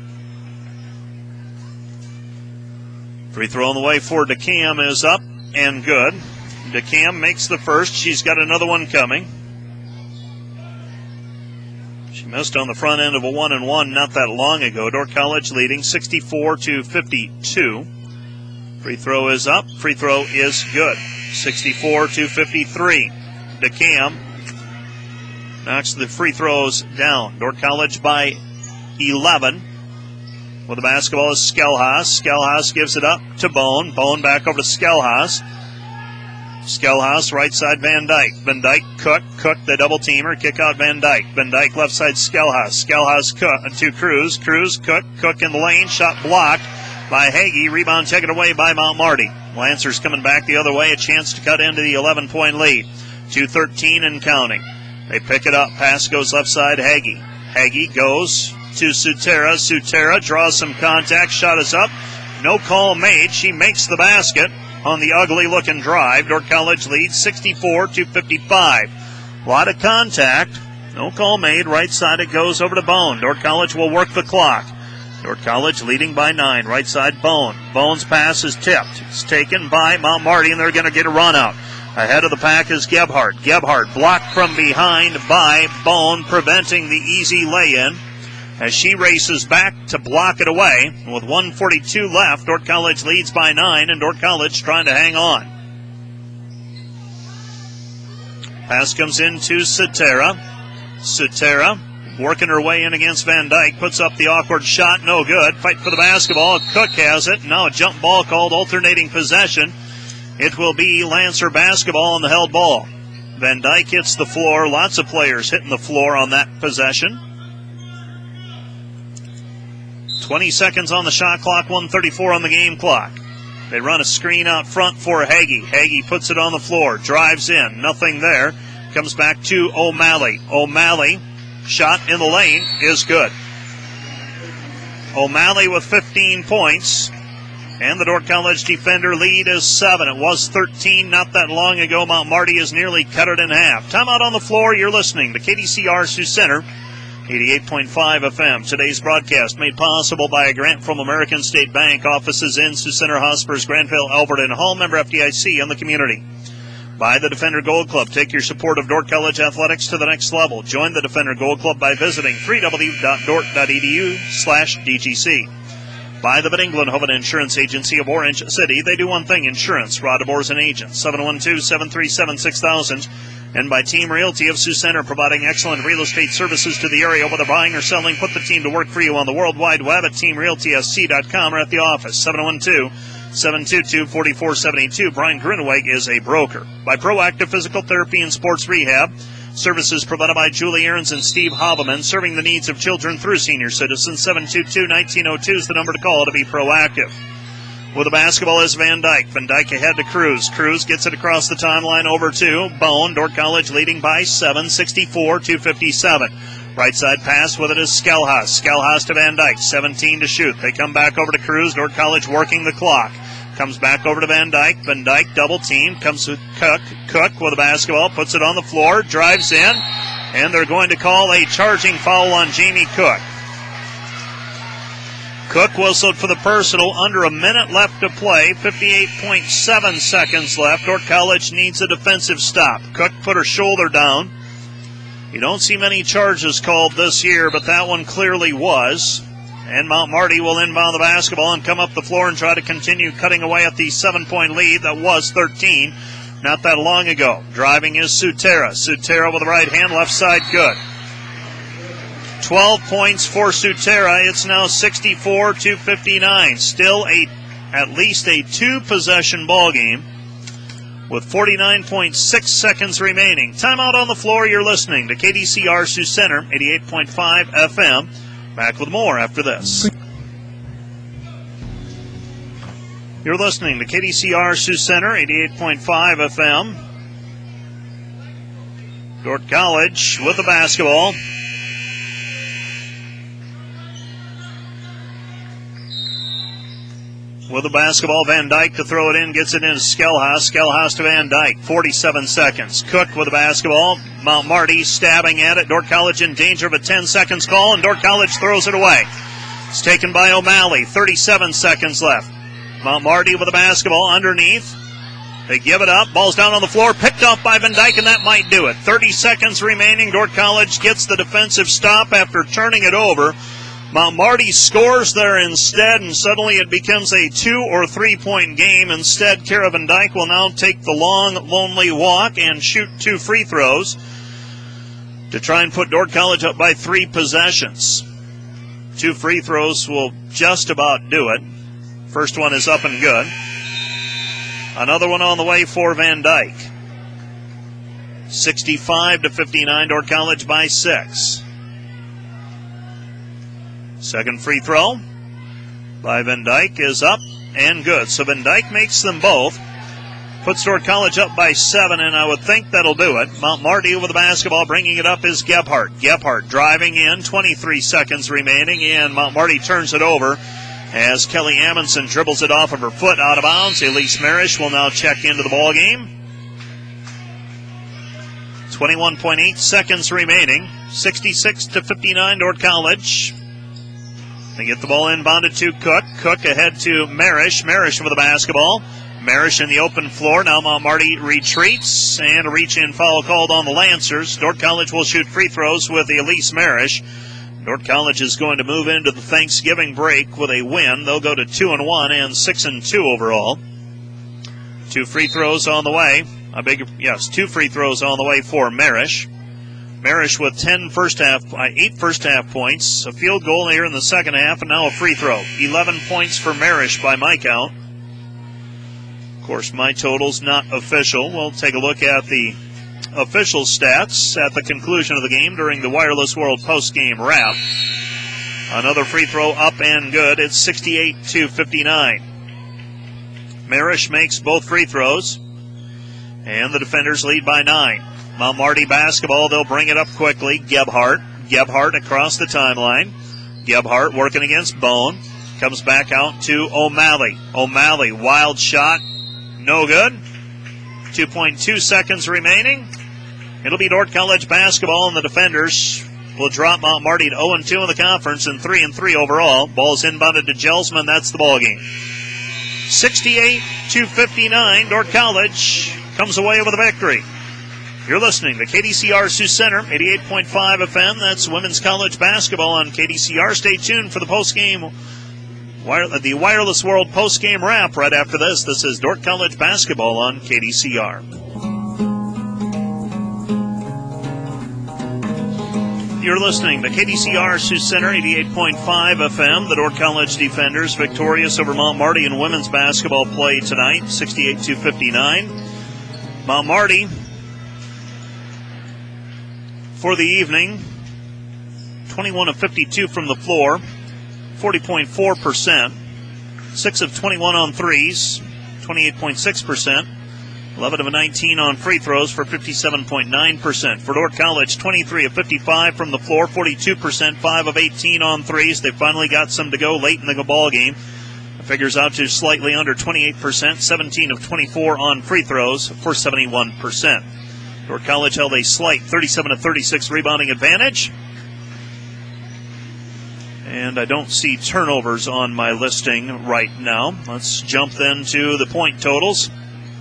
A: Free throw on the way for DeCam is up and good. DeCam makes the first. She's got another one coming. She missed on the front end of a one and one not that long ago. Dordt College leading sixty-four to fifty-two. Free throw is up. Free throw is good. sixty-four to fifty-three. DeCam knocks the free throws down. Dordt College by eleven. With the basketball is Skelhaus. Skelhaus gives it up to Bone. Bone back over to Skelhaus. Skelhaus, right side, Van Dyke. Van Dyke, Cook. Cook, the double teamer. Kick out Van Dyke. Van Dyke, left side, Skelhaus. Skelhaus, Cook to Cruz. Cruz, Cook. Cook in the lane. Shot blocked by Hagee. Rebound taken away by Mount Marty. Lancers coming back the other way. A chance to cut into the eleven-point lead. two thirteen and counting. They pick it up. Pass goes left side, Hagee. Hagee goes to Sutera. Sutera draws some contact. Shot is up. No call made. She makes the basket on the ugly-looking drive. Dordt College leads sixty-four to fifty-five. A lot of contact. No call made. Right side it goes over to Bone. Dordt College will work the clock. Dordt College leading by nine. Right side, Bone. Bone's pass is tipped. It's taken by Mount Marty, and they're going to get a run out. Ahead of the pack is Gebhardt. Gebhardt blocked from behind by Bone, preventing the easy lay-in as she races back to block it away. With one forty-two left, Dordt College leads by nine, and Dordt College trying to hang on. Pass comes into Sutera. Sutera working her way in against Van Dyke. Puts up the awkward shot. No good. Fight for the basketball. Cook has it. Now a jump ball called alternating possession. It will be Lancer basketball on the held ball. Van Dyke hits the floor. Lots of players hitting the floor on that possession. twenty seconds on the shot clock, one thirty-four on the game clock. They run a screen out front for Hagee. Hagee puts it on the floor, drives in, nothing there. Comes back to O'Malley. O'Malley, shot in the lane, is good. O'Malley with fifteen points. And the Dordt College defender lead is seven. It was thirteen not that long ago. Mount Marty has nearly cut it in half. Timeout on the floor. You're listening to K D C R Sioux Center, eighty-eight point five F M. Today's broadcast made possible by a grant from American State Bank. Offices in Sioux Center, Hospers, Granville, Alberta, and Hall. Member F D I C and the community. By the Defender Gold Club. Take your support of Dordt College athletics to the next level. Join the Defender Gold Club by visiting w w w dot dort dot e d u slash d g c. By the Van Englenhoven Insurance Agency of Orange City. They do one thing, insurance. Rod DeBoers and Agents, seven one two, seven three seven, six thousand. And by Team Realty of Sioux Center, providing excellent real estate services to the area. Whether buying or selling, put the team to work for you on the World Wide Web at team realty s c dot com or at the office, seven one two, seven two two, four four seven two. Brian Grinweg is a broker. By Proactive Physical Therapy and Sports Rehab, services provided by Julie Ahrens and Steve Haveman, serving the needs of children through senior citizens. seven two two, one nine zero two is the number to call to be proactive. With the basketball is Van Dyke. Van Dyke ahead to Cruz. Cruz gets it across the timeline over to Bone. Dordt College leading by seven, sixty-four to fifty-seven. Right side pass with it is Skelhaus. Skelhaus to Van Dyke, seventeen to shoot. They come back over to Cruz. Dordt College working the clock. Comes back over to Van Dyke. Van Dyke double team. Comes to Cook. Cook with the basketball. Puts it on the floor. Drives in. And they're going to call a charging foul on Jamie Cook. Cook whistled for the personal. Under a minute left to play. fifty-eight point seven seconds left. Dordt College needs a defensive stop. Cook put her shoulder down. You don't see many charges called this year, but that one clearly was. And Mount Marty will inbound the basketball and come up the floor and try to continue cutting away at the seven-point lead that was thirteen not that long ago. Driving is Sutera. Sutera with the right hand, left side good. twelve points for Sutera. It's now sixty-four to fifty-nine. Still a at least a two-possession ball game with forty-nine point six seconds remaining. Timeout on the floor. You're listening to K D C R Sioux Center, eighty-eight point five F M. Back with more after this. You're listening to K D C R Sioux Center, eighty-eight point five F M. Dordt College with the basketball. With the basketball, Van Dyke to throw it in, gets it in to Skelhaus. Skelhaus to Van Dyke, forty-seven seconds. Cook with the basketball. Mount Marty stabbing at it. Dordt College in danger of a ten seconds call, and Dordt College throws it away. It's taken by O'Malley, thirty-seven seconds left. Mount Marty with the basketball underneath. They give it up. Ball's down on the floor, picked off by Van Dyke, and that might do it. thirty seconds remaining. Dordt College gets the defensive stop after turning it over. Mount Marty scores there instead, and suddenly it becomes a two- or three-point game. Instead, Kara Van Dyke will now take the long, lonely walk and shoot two free throws to try and put Dordt College up by three possessions. Two free throws will just about do it. First one is up and good. Another one on the way for Van Dyke. sixty-five to fifty-nine, Dordt College by six. Second free throw by Van Dyke is up and good. So Van Dyke makes them both. Puts Dordt College up by seven, and I would think that'll do it. Mount Marty with the basketball, bringing it up is Gebhardt. Gebhardt driving in, twenty-three seconds remaining, and Mount Marty turns it over as Kelly Amundsen dribbles it off of her foot out of bounds. Elise Marish will now check into the ball game. twenty-one point eight seconds remaining. sixty-six to fifty-nine, Dordt College. They get the ball inbounded to Cook. Cook ahead to Marish. Marish with the basketball. Marish in the open floor. Now Mount Marty retreats, and a reach-in foul called on the Lancers. Dordt College will shoot free throws with Elise Marish. Dordt College is going to move into the Thanksgiving break with a win. They'll go to two and one and six and two overall. Two free throws on the way. A big yes, two free throws on the way for Marish. Marish with ten first half, uh, eight first half points, a field goal here in the second half, and now a free throw. eleven points for Marish by my count. Of course, my total's not official. We'll take a look at the official stats at the conclusion of the game during the Wireless World post-game wrap. Another free throw up and good. It's sixty-eight to fifty-nine. Marish makes both free throws, and the defenders lead by nine. Mount Marty basketball, they'll bring it up quickly. Gebhardt. Gebhardt across the timeline. Gebhardt working against Bone. Comes back out to O'Malley. O'Malley, wild shot. No good. two point two seconds remaining. It'll be Dordt College basketball, and the defenders will drop Mount Marty to oh and two in the conference and three and three overall. Ball's inbounded to Gelsman. That's the ball game. sixty-eight to fifty-nine. Dordt College comes away with a victory. You're listening to K D C R Sioux Center, eighty-eight point five F M. That's women's college basketball on K D C R. Stay tuned for the postgame, the Wireless World postgame wrap right after this. This is Dordt College basketball on K D C You're listening to K D C R Sioux Center, eighty-eight point five F M. The Dordt College Defenders victorious over Mount Marty in women's basketball play tonight, sixty-eight to fifty-nine. Mount Marty, for the evening, twenty-one of fifty-two from the floor, forty point four percent. six of twenty-one on threes, twenty-eight point six percent. eleven of nineteen on free throws for fifty-seven point nine percent. For Dordt College, twenty-three of fifty-five from the floor, forty-two percent, five of eighteen on threes. They finally got some to go late in the ball game. It figures out to slightly under twenty-eight percent, seventeen of twenty-four on free throws for seventy-one percent. Dordt College held a slight thirty-seven to thirty-six rebounding advantage. And I don't see turnovers on my listing right now. Let's jump then to the point totals.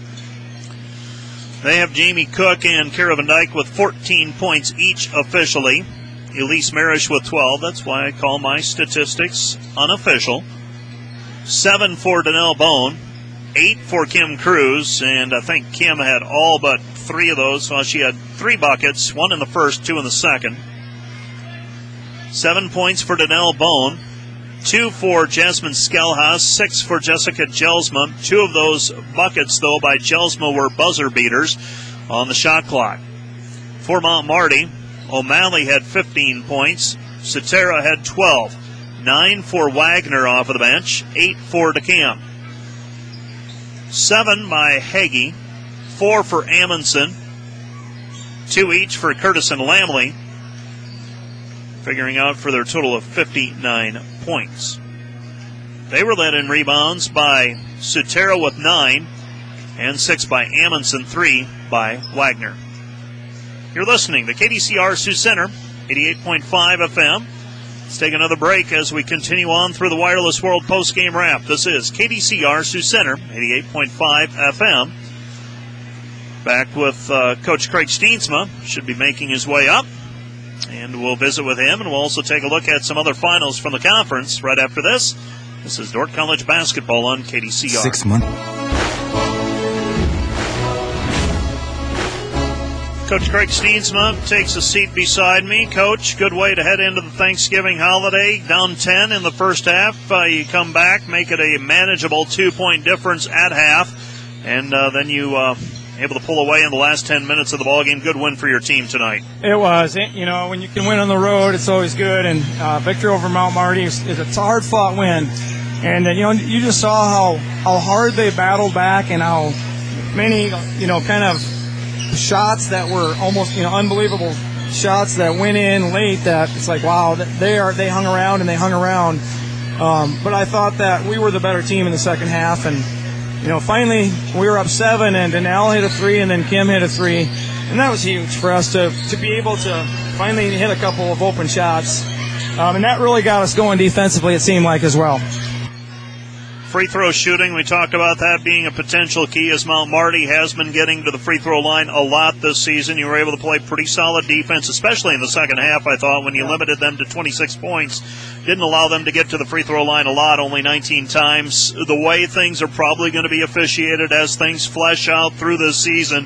A: They have Jamie Cook and Kara Van Dyke with fourteen points each officially. Elise Marish with twelve. That's why I call my statistics unofficial. Seven for Danelle Bone. Eight for Kim Cruz. And I think Kim had all but three of those. Well, she had three buckets. One in the first, two in the second. Seven points for Danelle Bone. Two for Jasmine Skelhaus, six for Jessica Jelsma. Two of those buckets, though, by Jelsma were buzzer beaters on the shot clock. For Mount Marty, O'Malley had fifteen points. Cetera had twelve. Nine for Wagner off of the bench. Eight for DeCamp. Seven by Hagee. Four for Amundsen. Two each for Curtis and Lamley. Figuring out for their total of fifty-nine points. They were led in rebounds by Cetera with nine, and six by Amundsen, three by Wagner. You're listening to K D C R Sioux Center, eighty-eight point five F M. Let's take another break as we continue on through the Wireless World postgame wrap. This is K D C R Sioux Center, eighty-eight point five F M. Back with uh, Coach Craig Steensma, should be making his way up. And we'll visit with him, and we'll also take a look at some other finals from the conference right after this. This is Dordt College basketball on K D C R.
E: Six months.
A: Coach Craig Steensma takes a seat beside me. Coach, good way to head into the Thanksgiving holiday. Down ten in the first half. Uh, you come back, make it a manageable two-point difference at half, and uh, then you... Uh, able to pull away in the last ten minutes of the ballgame. Good win for your team tonight.
F: It was. You know, when you can win on the road, it's always good. And uh, victory over Mount Marty is, is a hard-fought win. And, uh, you know, you just saw how, how hard they battled back and how many, you know, kind of shots that were almost, you know, unbelievable shots that went in late that it's like, wow, they are they hung around and they hung around. Um, but I thought that we were the better team in the second half. And, you know, finally we were up seven, and Danelle hit a three, and then Kim hit a three, and that was huge for us to, to be able to finally hit a couple of open shots, um, and that really got us going defensively, it seemed like, as well.
A: Free throw shooting, we talked about that being a potential key as Mount Marty has been getting to the free throw line a lot this season. You were able to play pretty solid defense, especially in the second half, I thought, when you limited them to twenty-six points. Didn't allow them to get to the free throw line a lot, only nineteen times. The way things are probably going to be officiated as things flesh out through this season,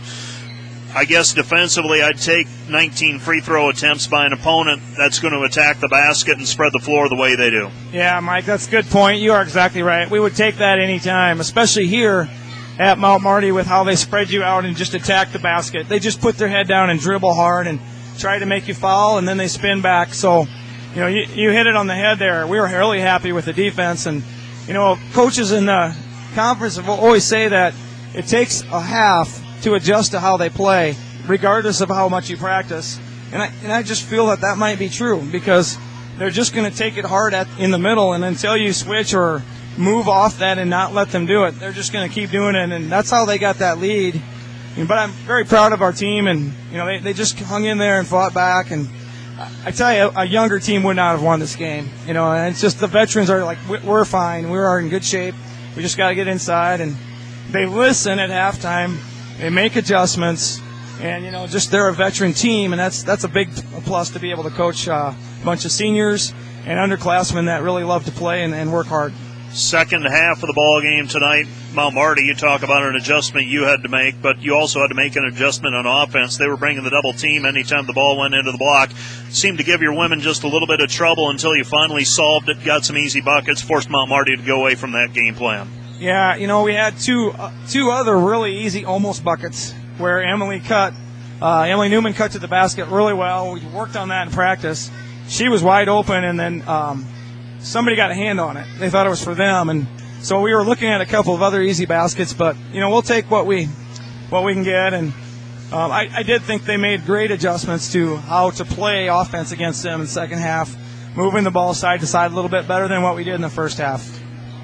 A: I guess defensively I'd take nineteen free throw attempts by an opponent that's going to attack the basket and spread the floor the way they do.
F: Yeah, Mike, that's a good point. You are exactly right. We would take that any time, especially here at Mount Marty with how they spread you out and just attack the basket. They just put their head down and dribble hard and try to make you foul, and then they spin back. So, you know, you, you hit it on the head there. We were really happy with the defense. And, you know, coaches in the conference will always say that it takes a half to adjust to how they play, regardless of how much you practice. And I, and I just feel that that might be true, because they're just going to take it hard at, in the middle, and until you switch or move off that and not let them do it, they're just going to keep doing it, and that's how they got that lead. But I'm very proud of our team, and you know they, they just hung in there and fought back. And I tell you, a younger team would not have won this game. You know, and it's just the veterans are like, we're fine, we're in good shape. We just got to get inside, and they listen at halftime. They make adjustments, and, you know, just they're a veteran team, and that's that's a big plus to be able to coach uh, a bunch of seniors and underclassmen that really love to play and, and work hard.
A: Second half of the ball game tonight, Mount Marty, you talk about an adjustment you had to make, but you also had to make an adjustment on offense. They were bringing the double team anytime the ball went into the block. Seemed to give your women just a little bit of trouble until you finally solved it, got some easy buckets, forced Mount Marty to go away from that game plan.
F: Yeah, you know, we had two uh, two other really easy almost buckets where Emily cut, uh, Emily Newman cut to the basket really well. We worked on that in practice. She was wide open, and then um, somebody got a hand on it. They thought it was for them, and so we were looking at a couple of other easy baskets. But you know, we'll take what we what we can get. And um, I, I did think they made great adjustments to how to play offense against them in the second half, moving the ball side to side a little bit better than what we did in the first half.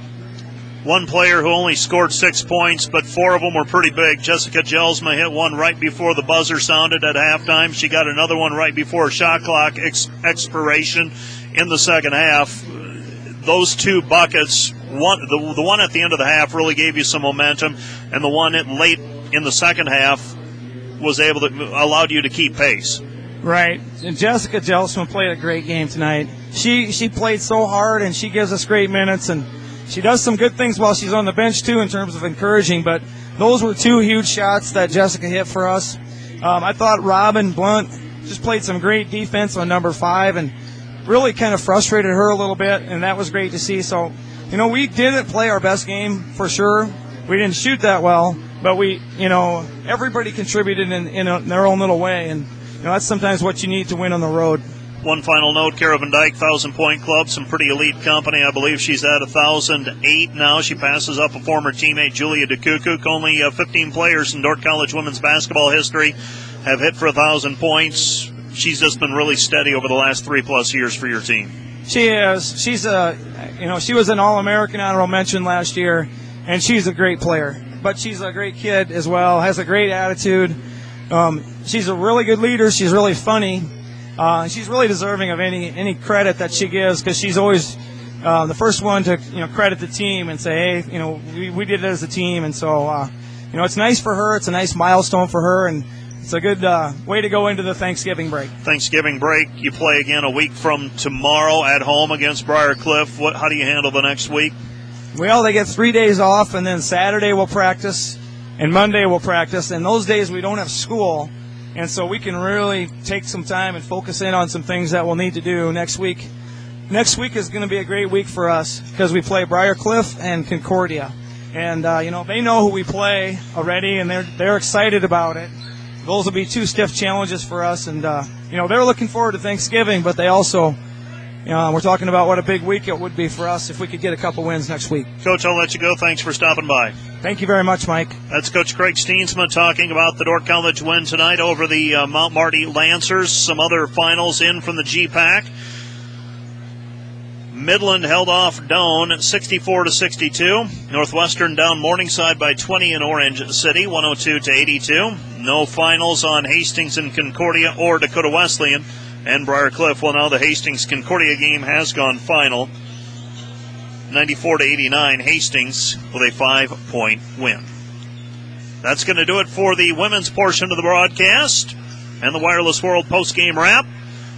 A: One player who only scored six points, but four of them were pretty big. Jessica Gelsma hit one right before the buzzer sounded at halftime. She got another one right before shot clock ex- expiration in the second half. Those two buckets, one the, the one at the end of the half really gave you some momentum, and the one at late in the second half was able to allowed you to keep pace.
F: Right. And Jessica Gelsma played a great game tonight. She she played so hard, and she gives us great minutes, and she does some good things while she's on the bench, too, in terms of encouraging. But those were two huge shots that Jessica hit for us. Um, I thought Robin Blunt just played some great defense on number five and really kind of frustrated her a little bit, and that was great to see. So, you know, we didn't play our best game for sure. We didn't shoot that well, but we, you know, everybody contributed in, in, a, in their own little way. And, you know, that's sometimes what you need to win on the road.
A: One final note, Kara Van Dyke, Thousand Point Club, some pretty elite company. I believe she's at one thousand eight now. She passes up a former teammate, Julia DeKukuk. Only uh, fifteen players in Dordt College women's basketball history have hit for one thousand points. She's just been really steady over the last three-plus years for your team.
F: She is. She's a, you know, she was an All-American honorable mention last year, and she's a great player. But she's a great kid as well, has a great attitude. Um, she's a really good leader. She's really funny. Uh, she's really deserving of any any credit that she gives because she's always uh, the first one to you know credit the team and say, hey, you know, we, we did it as a team, and so uh, you know it's nice for her. It's a nice milestone for her, and it's a good uh, way to go into the Thanksgiving break.
A: Thanksgiving break, you play again a week from tomorrow at home against Briar Cliff. What? How do you handle the next week?
F: Well, they get three days off, and then Saturday we'll practice, and Monday we'll practice, and those days we don't have school. And so we can really take some time and focus in on some things that we'll need to do next week. Next week is going to be a great week for us because we play Briar Cliff and Concordia. And, uh, you know, they know who we play already, and they're they're excited about it. Those will be two stiff challenges for us. And, uh, you know, they're looking forward to Thanksgiving, but they also, you know, we're talking about what a big week it would be for us if we could get a couple wins next week.
A: Coach, I'll let you go. Thanks for stopping by.
F: Thank you very much, Mike.
A: That's Coach Craig Steensma talking about the Dordt College win tonight over the uh, Mount Marty Lancers. Some other finals in from the G PAC. Midland held off Doane sixty-four to sixty-two. Northwestern down Morningside by twenty in Orange City, one oh two to eighty-two. No finals on Hastings and Concordia or Dakota Wesleyan and Briar Cliff. Well, now the Hastings-Concordia game has gone final. ninety-four to eighty-nine, Hastings with a five-point win. That's going to do it for the women's portion of the broadcast and the Wireless World post-game wrap.